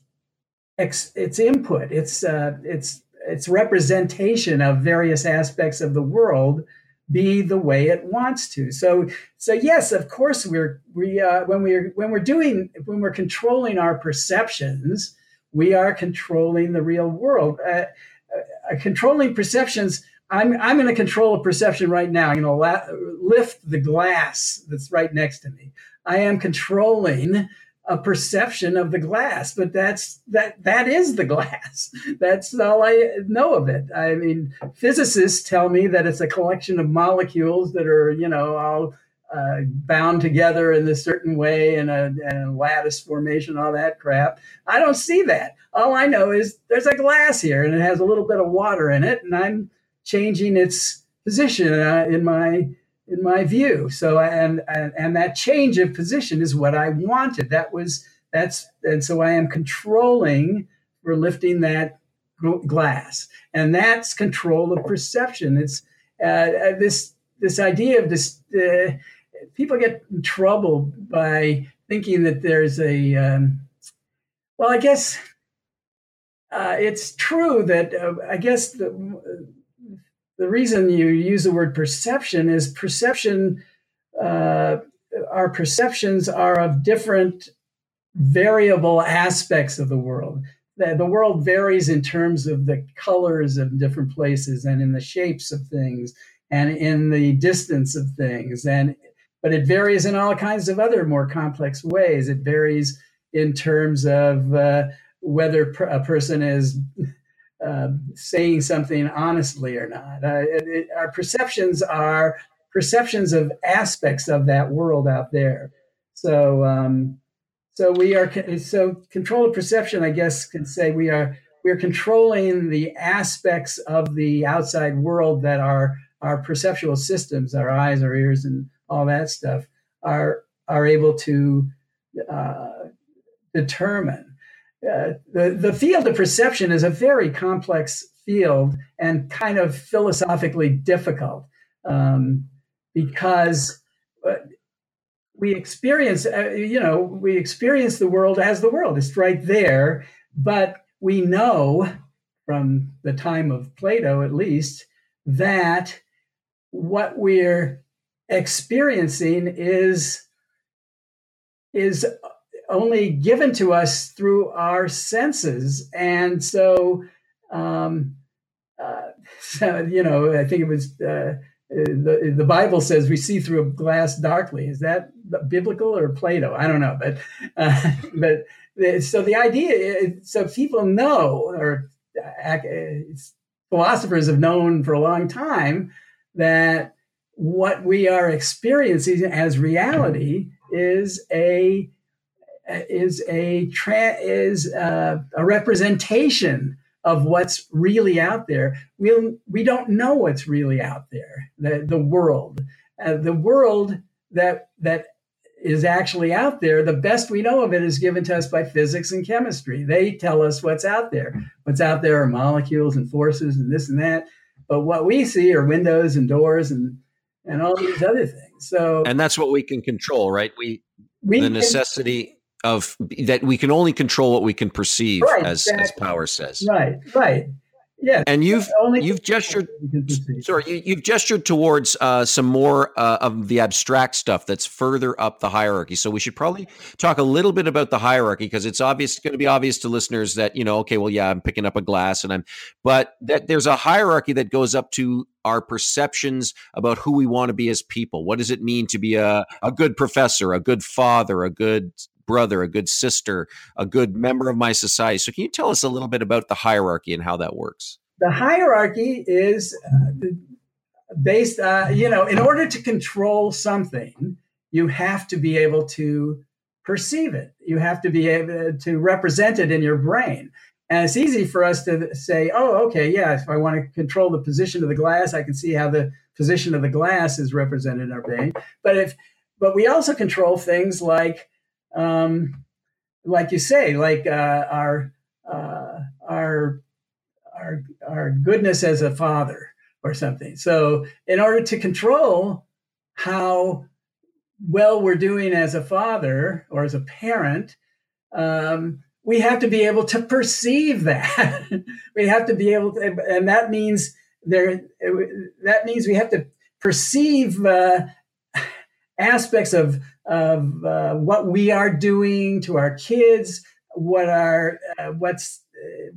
its input, its uh, its its representation of various aspects of the world be the way it wants to. So, so yes, of course, we're we uh, when we're when we're doing when we're controlling our perceptions, we are controlling the real world. Uh, uh, controlling perceptions. I'm I'm going to control a perception right now. I'm going to la- lift the glass that's right next to me. I am controlling a perception of the glass, but that's that that is the glass. That's all I know of it. I mean, physicists tell me that it's a collection of molecules that are, you know, all uh, bound together in a certain way and a, and a lattice formation, all that crap. I don't see that. All I know is there's a glass here and it has a little bit of water in it, and I'm changing its position uh, in my in my view. So, and, and, and that change of position is what I wanted. That was, that's, and so I am controlling for lifting that glass, and that's control of perception. It's uh, this, this idea of this, uh, people get in trouble by thinking that there's a, um, well, I guess uh, it's true that uh, I guess the, uh, The reason you use the word perception is perception, uh, our perceptions are of different variable aspects of the world. The, the world varies in terms of the colors of different places and in the shapes of things and in the distance of things. And but it varies in all kinds of other more complex ways. It varies in terms of uh, whether a person is Uh, saying something honestly or not. Uh, it, it, our perceptions are perceptions of aspects of that world out there. So, um, so we are. So, control of perception, I guess, can say we are we are controlling the aspects of the outside world that are our perceptual systems, our eyes, our ears, and all that stuff are are able to uh, determine. Uh, the, the field of perception is a very complex field and kind of philosophically difficult um, because uh, we experience, uh, you know, we experience the world as the world. It's right there, but we know from the time of Plato, at least, that what we're experiencing is is only given to us through our senses. And so, um, uh, so, you know, I think it was uh, the, the Bible says we see through a glass darkly. Is that biblical or Plato? I don't know. But, uh, but so the idea, so people know, or uh, philosophers have known for a long time, that what we are experiencing as reality is a is a tra- is uh, a representation of what's really out there. We we don't know what's really out there. The the world, uh, the world that that is actually out there. The best we know of it is given to us by physics and chemistry. They tell us what's out there. What's out there are molecules and forces and this and that. But what we see are windows and doors and and all these other things. So, and that's what we can control, right? We, we the necessity. Can, Of that, we can only control what we can perceive, right, as exactly. as Power says. Right, right, yeah. And you've only you've gestured, sorry, you, you've gestured towards uh, some more uh, of the abstract stuff that's further up the hierarchy. So we should probably talk a little bit about the hierarchy, because it's obvious, going to be obvious to listeners that, you know, okay, well, yeah, I'm picking up a glass, and I'm, but that there's a hierarchy that goes up to our perceptions about who we want to be as people. What does it mean to be a a good professor, a good father, a good brother, a good sister, a good member of my society? So can you tell us a little bit about the hierarchy and how that works? The hierarchy is uh, based, uh, you know, in order to control something, you have to be able to perceive it. You have to be able to represent it in your brain. And it's easy for us to say, oh, okay, yeah, if I want to control the position of the glass, I can see how the position of the glass is represented in our brain. But if, but we also control things like, Um, like you say, like uh, our uh, our our our goodness as a father, or something. So in order to control how well we're doing as a father or as a parent, um, we have to be able to perceive that. We have to be able to, and that means there. That means we have to perceive uh, aspects of of uh, what we are doing to our kids, what are uh, what's uh,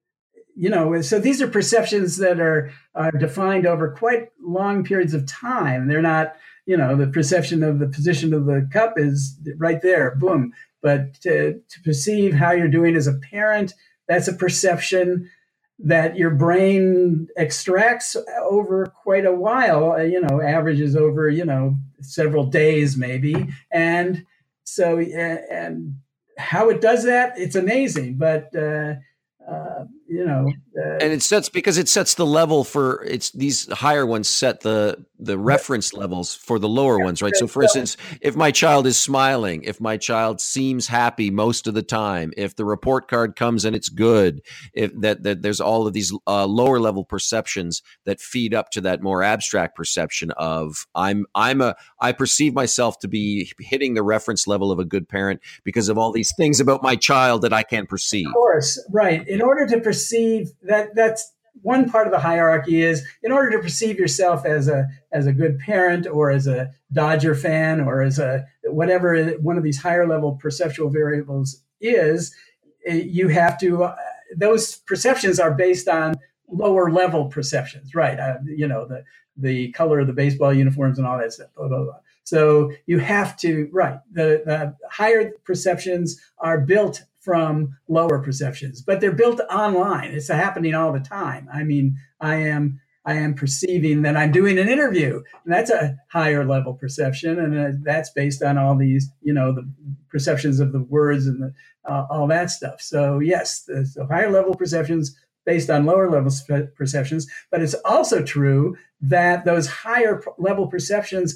you know. So these are perceptions that are are defined over quite long periods of time. They're not, you know, the perception of the position of the cup is right there, boom. But to, to perceive how you're doing as a parent, that's a perception that your brain extracts over quite a while, you know, averages over, you know, several days maybe. And so, and how it does that, it's amazing. But, uh, uh, you know. Uh, and it sets, because it sets the level for, it's these higher ones set the the reference levels for the lower yeah, ones, right? So for instance, if my child is smiling, if my child seems happy most of the time, if the report card comes and it's good, if that, that there's all of these uh, lower level perceptions that feed up to that more abstract perception of I'm, I'm a, I perceive myself to be hitting the reference level of a good parent because of all these things about my child that I can't perceive. Of course, right. In order to perceive that, that's, one part of the hierarchy is in order to perceive yourself as a as a good parent or as a Dodger fan or as a whatever one of these higher level perceptual variables is, you have to uh, those perceptions are based on lower level perceptions, right? Uh, you know, the the color of the baseball uniforms and all that stuff. Blah, blah, blah. So you have to right. The, the higher perceptions are built from lower perceptions, but they're built online. It's happening all the time. I mean, I am I am perceiving that I'm doing an interview, and that's a higher level perception, and uh, that's based on all these, you know, the perceptions of the words and the, uh, all that stuff. So yes, the so higher level perceptions based on lower level perceptions, but it's also true that those higher level perceptions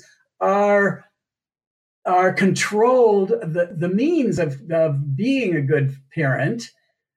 are are controlled, the, the means of, of being a good parent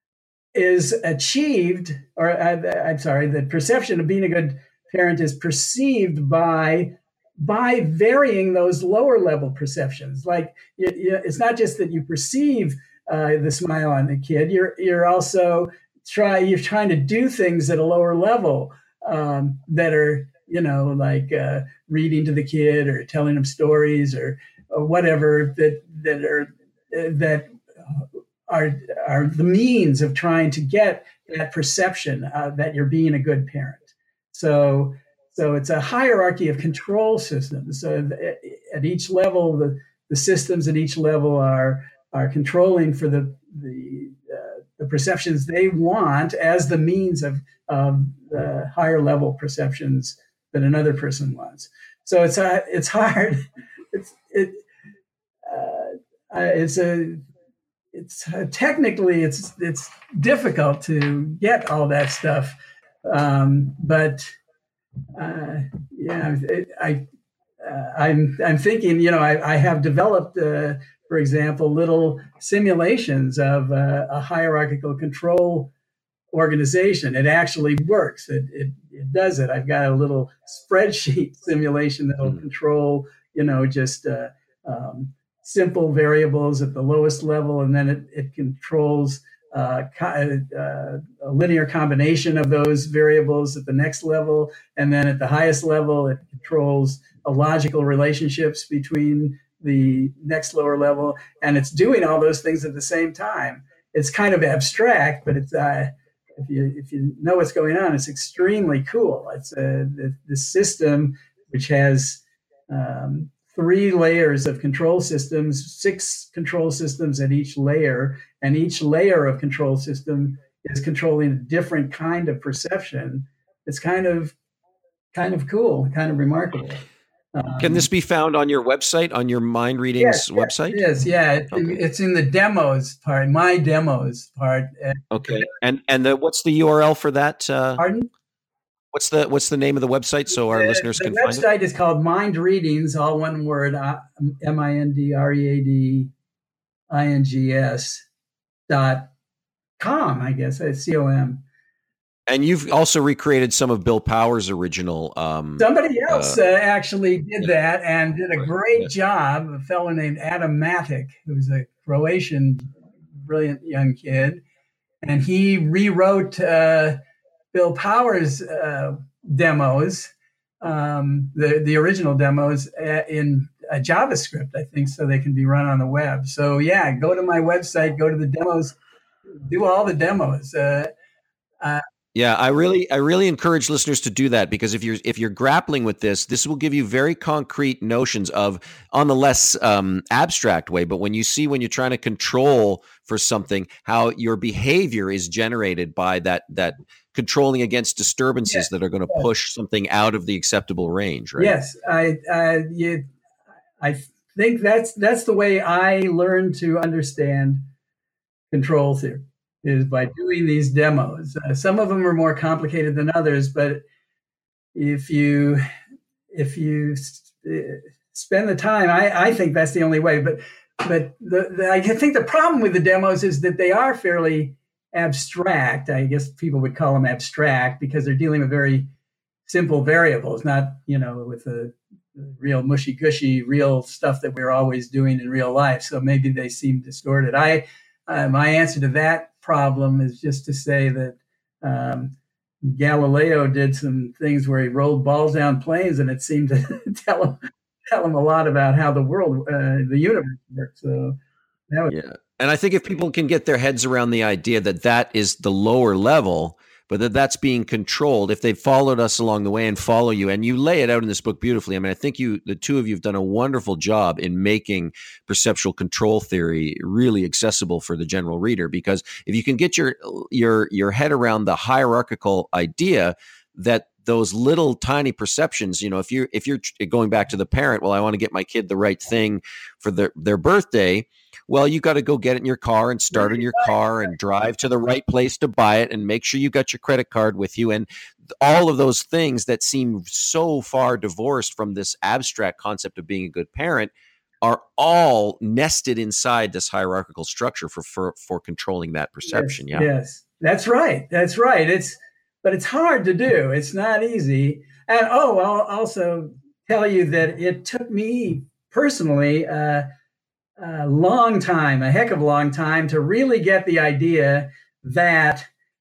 is achieved, or uh, I'm sorry, the perception of being a good parent is perceived by by varying those lower level perceptions. Like you, you, it's not just that you perceive uh, the smile on the kid, you're you're also try you're trying to do things at a lower level um, that are, you know, like uh, reading to the kid or telling them stories or or whatever that that are that are are the means of trying to get that perception uh, that you're being a good parent. So so it's a hierarchy of control systems. So at each level, the, the systems at each level are are controlling for the the uh, the perceptions they want as the means of of the higher level perceptions that another person wants. So it's uh, it's hard. It's it. Uh, it's a. It's uh, technically it's it's difficult to get all that stuff, um, but uh, yeah, it, I uh, I'm I'm thinking. You know, I, I have developed, uh, for example, little simulations of uh, a hierarchical control organization. It actually works. It, it it does it. I've got a little spreadsheet simulation that will mm. control, you know, just uh, um, simple variables at the lowest level, and then it, it controls uh, co- uh, a linear combination of those variables at the next level, and then at the highest level, it controls a logical relationships between the next lower level, and it's doing all those things at the same time. It's kind of abstract, but it's uh, if you if you know what's going on, it's extremely cool. It's a the, the system which has um, three layers of control systems, six control systems at each layer, and each layer of control system is controlling a different kind of perception. It's kind of kind of cool, kind of remarkable. Um, Can this be found on your website, on your Mind Readings yes, website? Yes, yeah. It, okay. It's in the demos part, my demos part. Okay. And and the, what's the U R L for that? Uh, Pardon? What's the what's the name of the website so our the, listeners the can find it? The website is called Mind Readings, all one word, M I N D R E A D I N G S dot com, I guess. It's C O M. And you've also recreated some of Bill Powers' original. Um, Somebody else uh, uh, actually did yeah. that and did a great Yeah. job. A fellow named Adam Matic, who's a Croatian, brilliant young kid, and he rewrote uh, Bill Powers' uh, demos, um, the the original demos uh, in uh, JavaScript, I think, so they can be run on the web. So yeah, go to my website, go to the demos, do all the demos. Uh, uh, Yeah, I really, I really encourage listeners to do that, because if you're if you're grappling with this, this will give you very concrete notions of, on the less um, abstract way. But when you see, when you're trying to control for something, how your behavior is generated by that that controlling against disturbances yes, that are going to yes. push something out of the acceptable range, right? Yes, I uh, you, I think that's that's the way I learned to understand control theory, is by doing these demos. Uh, some of them are more complicated than others, but if you if you spend the time, I, I think that's the only way. But but the, the, I think the problem with the demos is that they are fairly abstract. I guess people would call them abstract because they're dealing with very simple variables, not, you know, with the real mushy gushy real stuff that we're always doing in real life. So maybe they seem distorted. I Uh, my answer to that problem is just to say that um, Galileo did some things where he rolled balls down planes, and it seemed to tell him tell him a lot about how the world, uh, the universe works. So that was, Yeah. And I think if people can get their heads around the idea that that is the lower level, but that that's being controlled, if they've followed us along the way and follow you, and you lay it out in this book beautifully. I mean, I think you, the two of you have done a wonderful job in making perceptual control theory really accessible for the general reader, because if you can get your, your, your head around the hierarchical idea that those little tiny perceptions, you know, if you're, if you're going back to the parent, well, I want to get my kid the right thing for their, their birthday. Well, you got to go get it in your car and start in your car and drive to the right place to buy it and make sure you got your credit card with you. And all of those things that seem so far divorced from this abstract concept of being a good parent are all nested inside this hierarchical structure for, for, for controlling that perception. yes, Yeah. yes, that's right. That's right. It's, but it's hard to do. It's not easy. And, oh, I'll also tell you that it took me personally, uh, a long time, a heck of a long time, to really get the idea that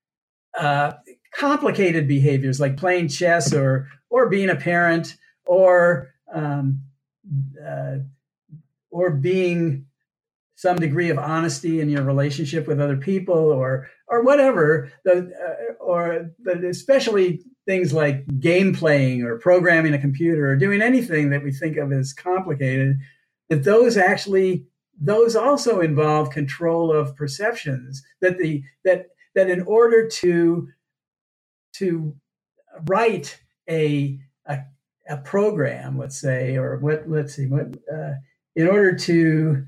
uh, complicated behaviors like playing chess or or being a parent or um, uh, or being some degree of honesty in your relationship with other people, or or whatever, the, uh, or but especially things like game playing or programming a computer or doing anything that we think of as complicated, that those actually, those also involve control of perceptions, that the that that in order to to write a a, a program, let's say, or what let's see what uh, in order to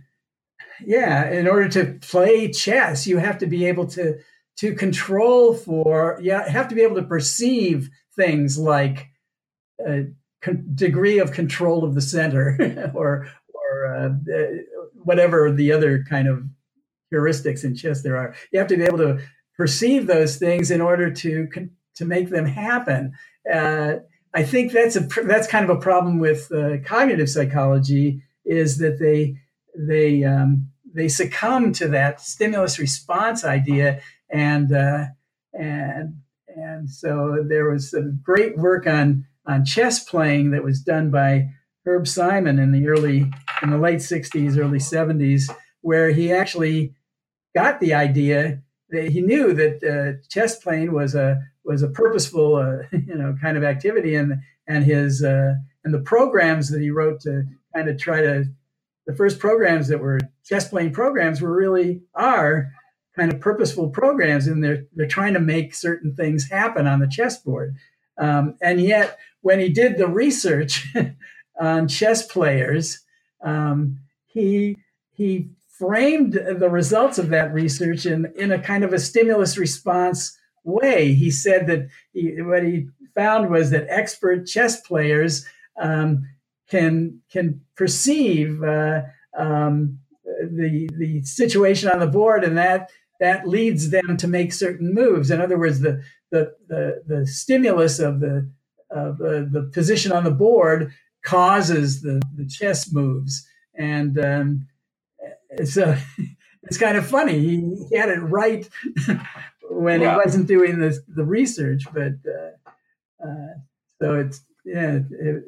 yeah in order to play chess, you have to be able to to control for yeah have to be able to perceive things like a con- degree of control of the center or or uh, whatever the other kind of heuristics in chess there are. You have to be able to perceive those things in order to to make them happen. Uh, I think that's a that's kind of a problem with uh, cognitive psychology, is that they they um, they succumb to that stimulus response idea, and uh, and and so there was some great work on on chess playing that was done by Herb Simon in the early in the late sixties, early seventies, where he actually got the idea that he knew that uh, chess playing was a was a purposeful uh, you know kind of activity, and and his uh, and the programs that he wrote to kind of try to the first programs that were chess playing programs were really are kind of purposeful programs, and they're they're trying to make certain things happen on the chessboard. Um, and yet, when he did the research on chess players, um, he he framed the results of that research in, in a kind of a stimulus response way. He said that he, what he found was that expert chess players um, can can perceive uh, um, the the situation on the board, and that that leads them to make certain moves. In other words, the the the, the stimulus of the of uh, the position on the board causes the, the chess moves. And um, so it's kind of funny. He, he had it right when yeah. he wasn't doing the, the research. But uh, uh, so it's, yeah. It,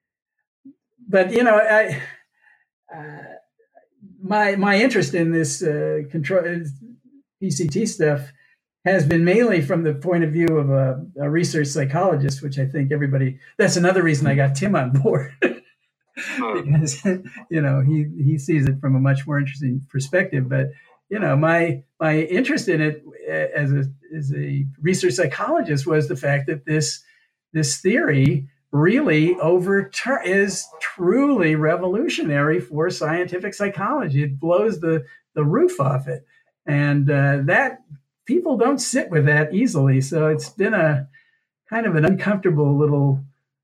but, you know, I, uh, my, my interest in this uh, control P C T stuff has been mainly from the point of view of a, a research psychologist, which I think everybody, that's another reason I got Tim on board. Because, you know, he, he sees it from a much more interesting perspective. But, you know, my my interest in it as a as a research psychologist was the fact that this this theory really overturn is truly revolutionary for scientific psychology. It blows the, the roof off it. And uh, that people don't sit with that easily. So it's been a kind of an uncomfortable little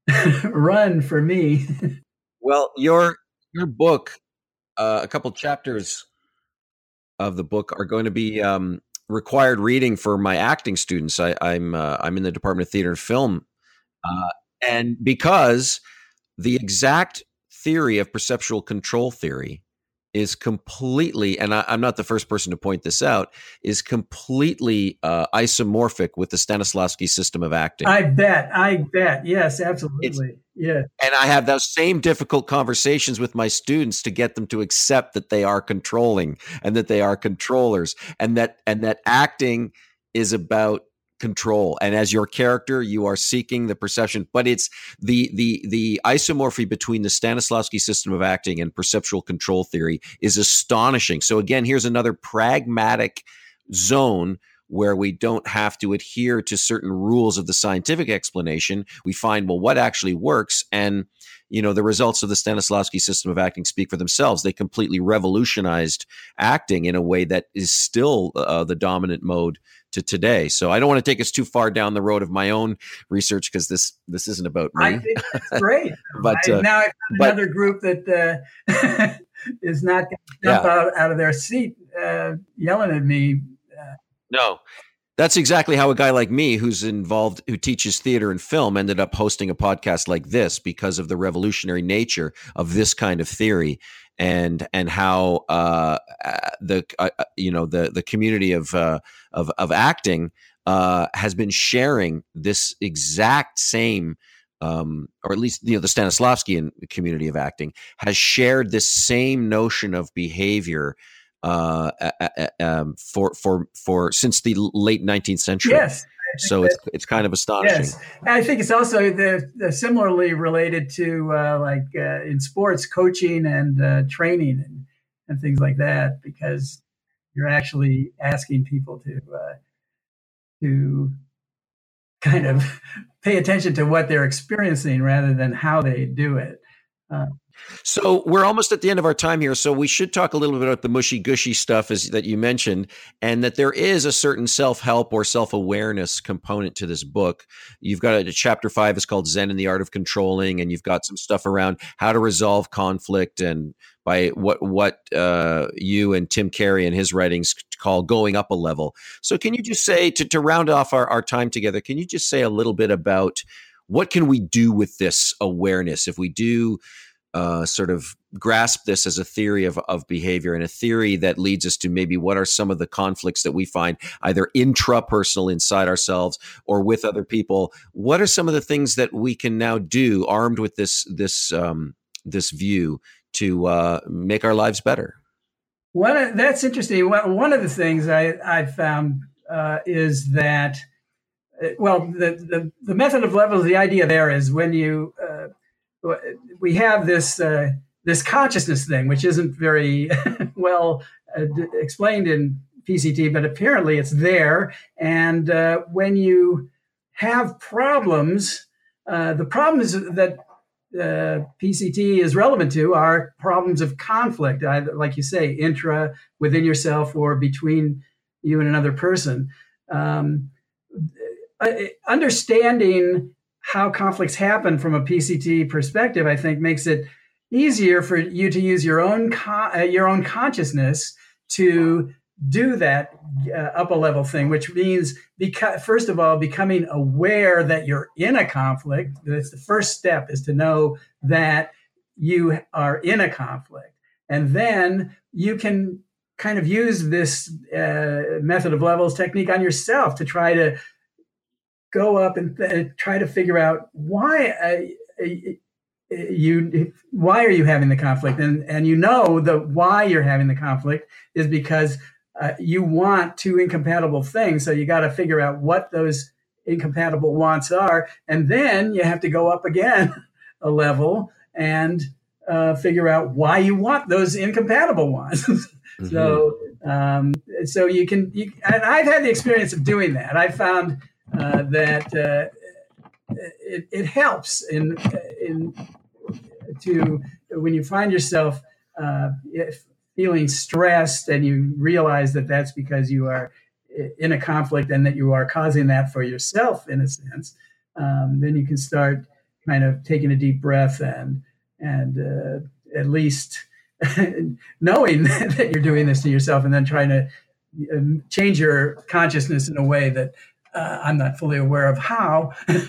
run for me. Well, your your book, uh, a couple chapters of the book are going to be um, required reading for my acting students. I, I'm uh, I'm in the Department of Theater and Film, uh, and because the exact theory of perceptual control theory is completely, and I, I'm not the first person to point this out, is completely uh, isomorphic with the Stanislavski system of acting. I bet, I bet. Yes, absolutely. It's, yeah. And I have those same difficult conversations with my students to get them to accept that they are controlling and that they are controllers, and that and that acting is about control. And as your character, you are seeking the perception, but it's the the the isomorphy between the Stanislavski system of acting and perceptual control theory is astonishing. So again, here's another pragmatic zone where we don't have to adhere to certain rules of the scientific explanation. We find, well, what actually works? And, you know, the results of the Stanislavski system of acting speak for themselves. They completely revolutionized acting in a way that is still uh, the dominant mode to today. So I don't want to take us too far down the road of my own research, because this this isn't about me. I think that's great. but I, uh, now I've got but, another group that uh, is not going to jump yeah. out, out of their seat uh, yelling at me. Uh, no, that's exactly how a guy like me, who's involved, who teaches theater and film, ended up hosting a podcast like this, because of the revolutionary nature of this kind of theory. And and how uh, the uh, you know the the community of uh, of of acting uh, has been sharing this exact same, um, or at least you know the Stanislavskian community of acting has shared this same notion of behavior uh, uh, um, for for for since the late nineteenth century. Yes. So it's it's kind of astonishing. Yes, and I think it's also the, the similarly related to uh, like uh, in sports coaching and uh, training and, and things like that, because you're actually asking people to uh, to kind of pay attention to what they're experiencing rather than how they do it. Uh, So we're almost at the end of our time here. So we should talk a little bit about the mushy gushy stuff as, that you mentioned, and that there is a certain self-help or self-awareness component to this book. You've got a, a chapter five is called Zen and the Art of Controlling, and you've got some stuff around how to resolve conflict, and by what what uh, you and Tim Carey and his writings call going up a level. So can you just say, to, to round off our, our time together, can you just say a little bit about what can we do with this awareness if we do Uh, sort of grasp this as a theory of, of behavior, and a theory that leads us to maybe what are some of the conflicts that we find either intrapersonal inside ourselves or with other people? What are some of the things that we can now do armed with this this um, this view to uh, make our lives better? One, that's interesting. One of the things I, I've found uh, is that, well, the, the, the method of levels, the idea there is when you uh, we have this uh, this consciousness thing, which isn't very well uh, d- explained in P C T, but apparently it's there. And uh, when you have problems, uh, the problems that uh, P C T is relevant to are problems of conflict, either, like you say, intra, within yourself, or between you and another person. Um, understanding how conflicts happen from a P C T perspective, I think, makes it easier for you to use your own con- uh, your own consciousness to do that uh, upper level thing, which means, beca- first of all, becoming aware that you're in a conflict. That's the first step, is to know that you are in a conflict. And then you can kind of use this uh, method of levels technique on yourself to try to go up and th- try to figure out why uh, you why are you having the conflict, and and you know the why you're having the conflict is because uh, you want two incompatible things. So you got to figure out what those incompatible wants are, and then you have to go up again a level and uh, figure out why you want those incompatible wants. Mm-hmm. So um, so you can you, and I've had the experience of doing that. I found uh, that uh, it, it helps in in to when you find yourself uh, if feeling stressed and you realize that that's because you are in a conflict and that you are causing that for yourself in a sense, um, then you can start kind of taking a deep breath and and uh, at least knowing that you're doing this to yourself, and then trying to um, change your consciousness in a way that uh, I'm not fully aware of how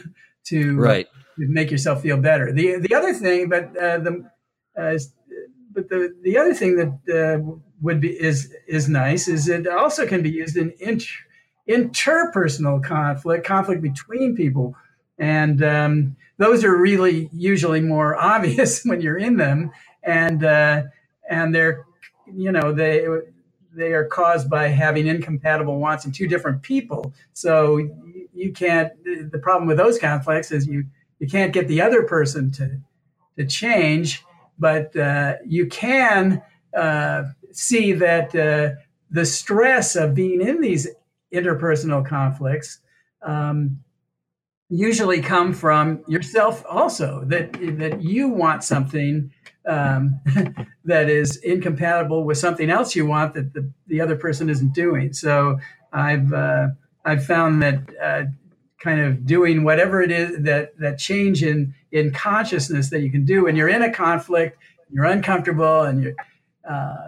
to right. make yourself feel better. The the other thing, but uh, the uh, but the the other thing that uh, would be is is nice is it also can be used in inter, interpersonal conflict, conflict between people, and um, those are really usually more obvious when you're in them, and uh, and they're you know they they are caused by having incompatible wants in two different people. So you, you can't. The problem with those conflicts is you. You can't get the other person to to change, but uh, you can uh, see that uh, the stress of being in these interpersonal conflicts um, usually come from yourself also, that, that you want something um, that is incompatible with something else you want that the, the other person isn't doing. So I've, uh, I've found that uh, kind of doing whatever it is, that that change in in consciousness that you can do when you're in a conflict, you're uncomfortable, and you're uh,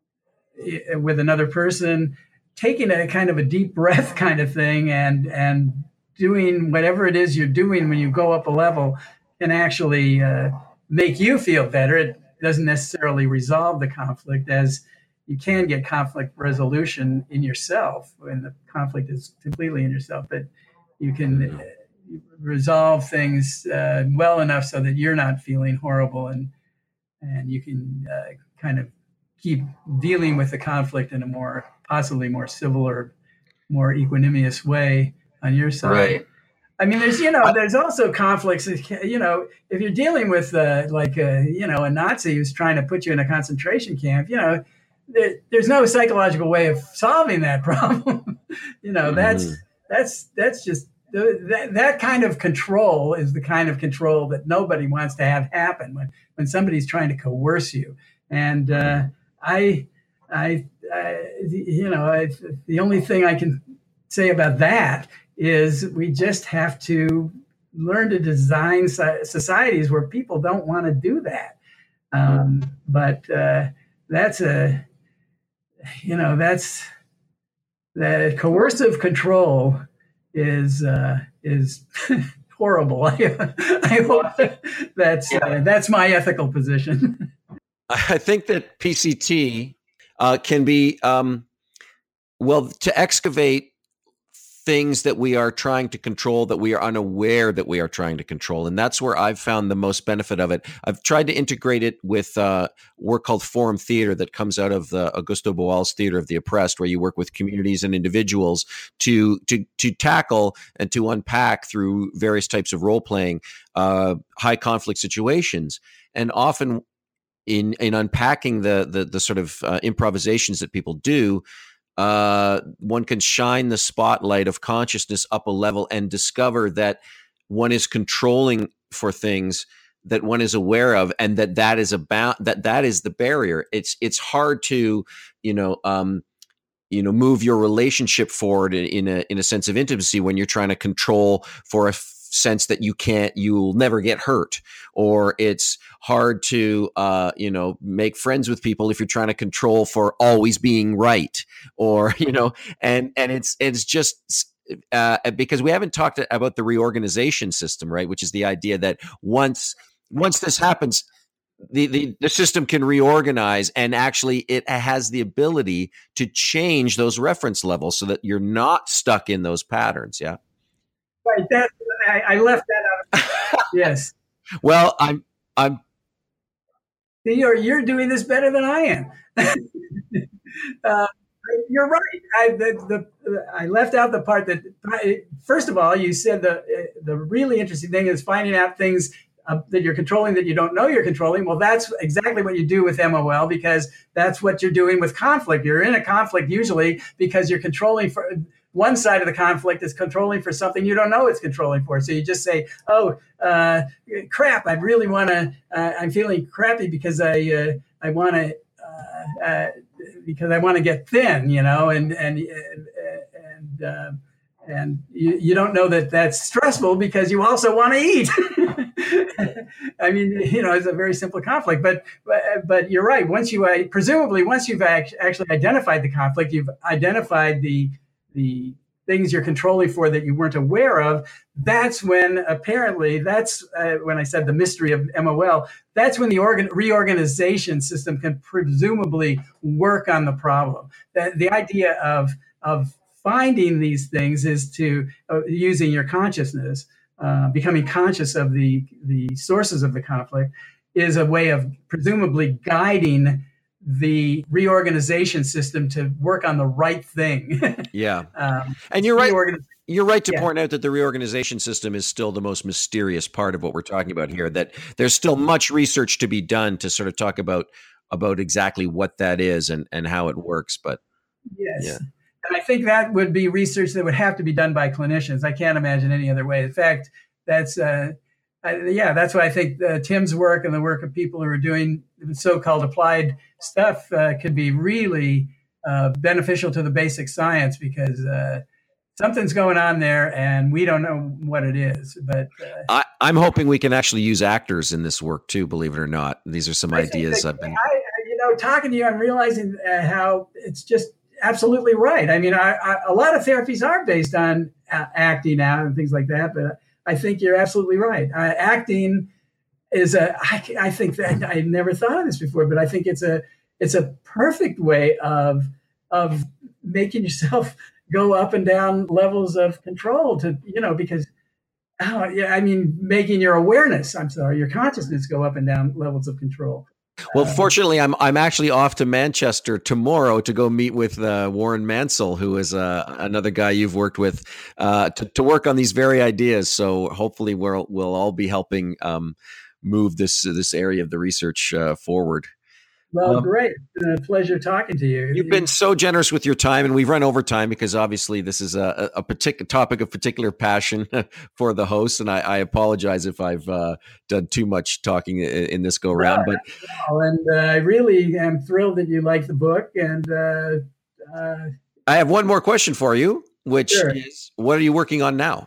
with another person, taking a kind of a deep breath kind of thing, and and doing whatever it is you're doing when you go up a level can actually uh, make you feel better. It doesn't necessarily resolve the conflict, as you can get conflict resolution in yourself when the conflict is completely in yourself, but you can uh, resolve things uh, well enough so that you're not feeling horrible, and and you can uh, kind of keep dealing with the conflict in a more, possibly more civil or more equanimous way on your side. Right. I mean, there's, you know, there's also conflicts, you know, if you're dealing with uh, like, a, you know, a Nazi who's trying to put you in a concentration camp, you know, there, there's no psychological way of solving that problem. you know, that's, mm. That's that's just that that kind of control is the kind of control that nobody wants to have happen when, when somebody's trying to coerce you. And uh, I, I, I, you know, I, the only thing I can say about that is we just have to learn to design societies where people don't want to do that. Um, but uh, that's a, you know, that's that coercive control is uh, is horrible. I, I hope that's yeah. uh, that's my ethical position. I think that P C T uh, can be um, well to excavate things that we are trying to control that we are unaware that we are trying to control, and that's where I've found the most benefit of it. I've tried to integrate it with uh, work called Forum Theater that comes out of the Augusto Boal's Theater of the Oppressed, where you work with communities and individuals to to to tackle and to unpack through various types of role playing uh, high conflict situations, and often in in unpacking the the, the sort of uh, improvisations that people do. Uh, one can shine the spotlight of consciousness up a level and discover that one is controlling for things that one is aware of, and that that is about that that is the barrier. It's it's hard to you know um, you know move your relationship forward in, in a in a sense of intimacy when you're trying to control for a sense that you can't, you'll never get hurt, or it's hard to, uh, you know, make friends with people if you're trying to control for always being right, or, you know, and, and it's, it's just, uh, because we haven't talked about the reorganization system, right? Which is the idea that once, once this happens, the, the, the system can reorganize, and actually it has the ability to change those reference levels so that you're not stuck in those patterns. Yeah. Right. That, I, I left that out. Yes. Well, I'm, I'm, you're, you're doing this better than I am. uh, you're right. I, the, the, I left out the part that, first of all, you said the, the really interesting thing is finding out things Uh, that you're controlling that you don't know you're controlling. Well, that's exactly what you do with M O L, because that's what you're doing with conflict. You're in a conflict usually because you're controlling for one side of the conflict is controlling for something you don't know it's controlling for. So you just say, oh, uh, crap, I really want to, uh, I'm feeling crappy because I, uh, I want to, uh, uh, because I want to get thin, you know, and, and, and, and, uh, and you, you don't know that that's stressful because you also want to eat. I mean, you know, it's a very simple conflict, but, but, but you're right. Once you, uh, presumably, once you've act- actually identified the conflict, you've identified the, the things you're controlling for that you weren't aware of. That's when apparently that's uh, when I said the mystery of M O L, that's when the organ- reorganization system can presumably work on the problem. The, the idea of, of finding these things is to uh, using your consciousness. Uh, becoming conscious of the, the sources of the conflict is a way of presumably guiding the reorganization system to work on the right thing. Yeah. um, and you're right. You're right to yeah. point out that the reorganization system is still the most mysterious part of what we're talking about here, that there's still much research to be done to sort of talk about, about exactly what that is and, and how it works. But yes. Yeah. And I think that would be research that would have to be done by clinicians. I can't imagine any other way. In fact, that's, uh, I, yeah, that's why I think uh, Tim's work and the work of people who are doing so-called applied stuff uh, could be really uh, beneficial to the basic science, because uh, something's going on there and we don't know what it is. But uh, I, I'm hoping we can actually use actors in this work too, believe it or not. These are some I ideas that, I've been... I, you know, talking to you, I'm realizing uh, how it's just absolutely right. I mean, I, I, a lot of therapies are based on uh, acting out and things like that, but I think you're absolutely right. Uh, acting is a, I, I think that I never thought of this before, but I think it's a, it's a perfect way of, of making yourself go up and down levels of control to, you know, because, oh, yeah, I mean, making your awareness, I'm sorry, your consciousness go up and down levels of control. Well, fortunately, I'm I'm actually off to Manchester tomorrow to go meet with uh, Warren Mansell, who is uh, another guy you've worked with, uh, to to work on these very ideas. So hopefully, we'll we'll all be helping um, move this this area of the research uh, forward. Well, um, great. It's been a pleasure talking to you. You've been so generous with your time, and we've run over time because obviously this is a, a particular topic of particular passion for the host, and I, I apologize if I've uh, done too much talking in, in this go round. No, but no. And uh, I really am thrilled that you like the book. And uh, uh, I have one more question for you, which sure. is, what are you working on now?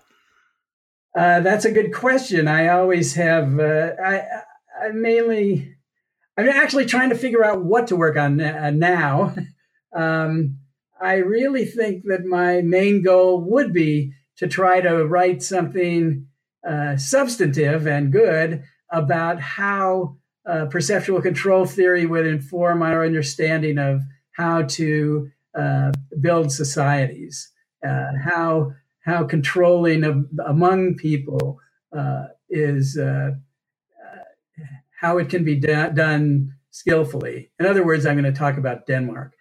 Uh, that's a good question. I always have. Uh, I, I mainly. I'm actually trying to figure out what to work on now. Um, I really think that my main goal would be to try to write something uh, substantive and good about how uh, perceptual control theory would inform our understanding of how to uh, build societies, uh, how how controlling of, among people uh, is. Uh, how it can be da- done skillfully. In other words, I'm going to talk about Denmark.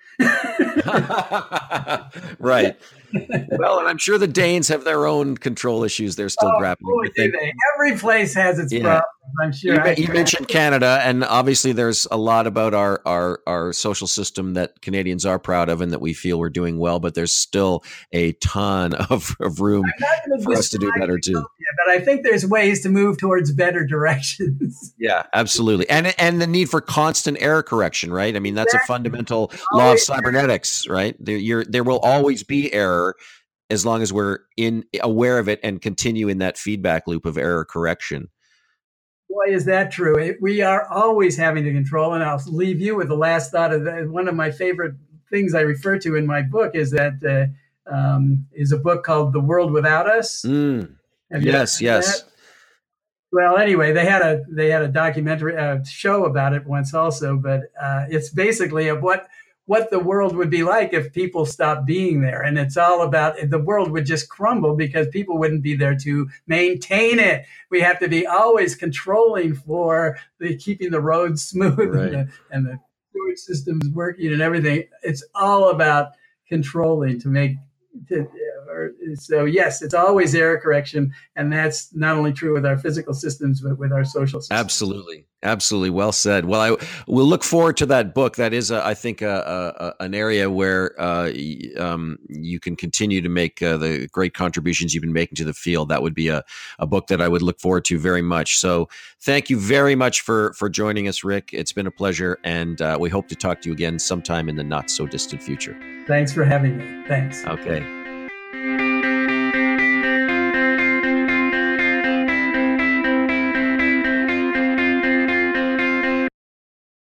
Right. Well, and I'm sure the Danes have their own control issues they're still oh, grappling boy, with. Do they. Every place has its yeah. problems, I'm sure. You, you mentioned Canada, and obviously there's a lot about our, our, our social system that Canadians are proud of and that we feel we're doing well, but there's still a ton of, of room for us to do better too. But I think there's ways to move towards better directions. Yeah, absolutely. And and the need for constant error correction, right? I mean, that's exactly. a fundamental law of cybernetics, right? There, you're, there will always be error. as long as we're in aware of it and continue in that feedback loop of error correction. Boy, is that true. It, we are always having to control. And I'll leave you with the last thought of that. One of my favorite things I refer to in my book is that uh, um, is a book called The World Without Us. Mm. Yes, yes. That? Well, anyway, they had a they had a documentary uh, show about it once also, but uh, it's basically of what what the world would be like if people stopped being there. And it's all about the world would just crumble because people wouldn't be there to maintain it. We have to be always controlling for the keeping the roads smooth right. and, the, and the sewage systems working and everything. It's all about controlling to make to, or, so yes, it's always error correction, and that's not only true with our physical systems, but with our social systems. Absolutely, absolutely, well said. Well, I will look forward to that book. That is, a, I think, a, a, an area where uh, um, you can continue to make uh, the great contributions you've been making to the field. That would be a, a book that I would look forward to very much. So, thank you very much for for joining us, Rick. It's been a pleasure, and uh, we hope to talk to you again sometime in the not so distant future. Thanks for having me. Thanks. Okay.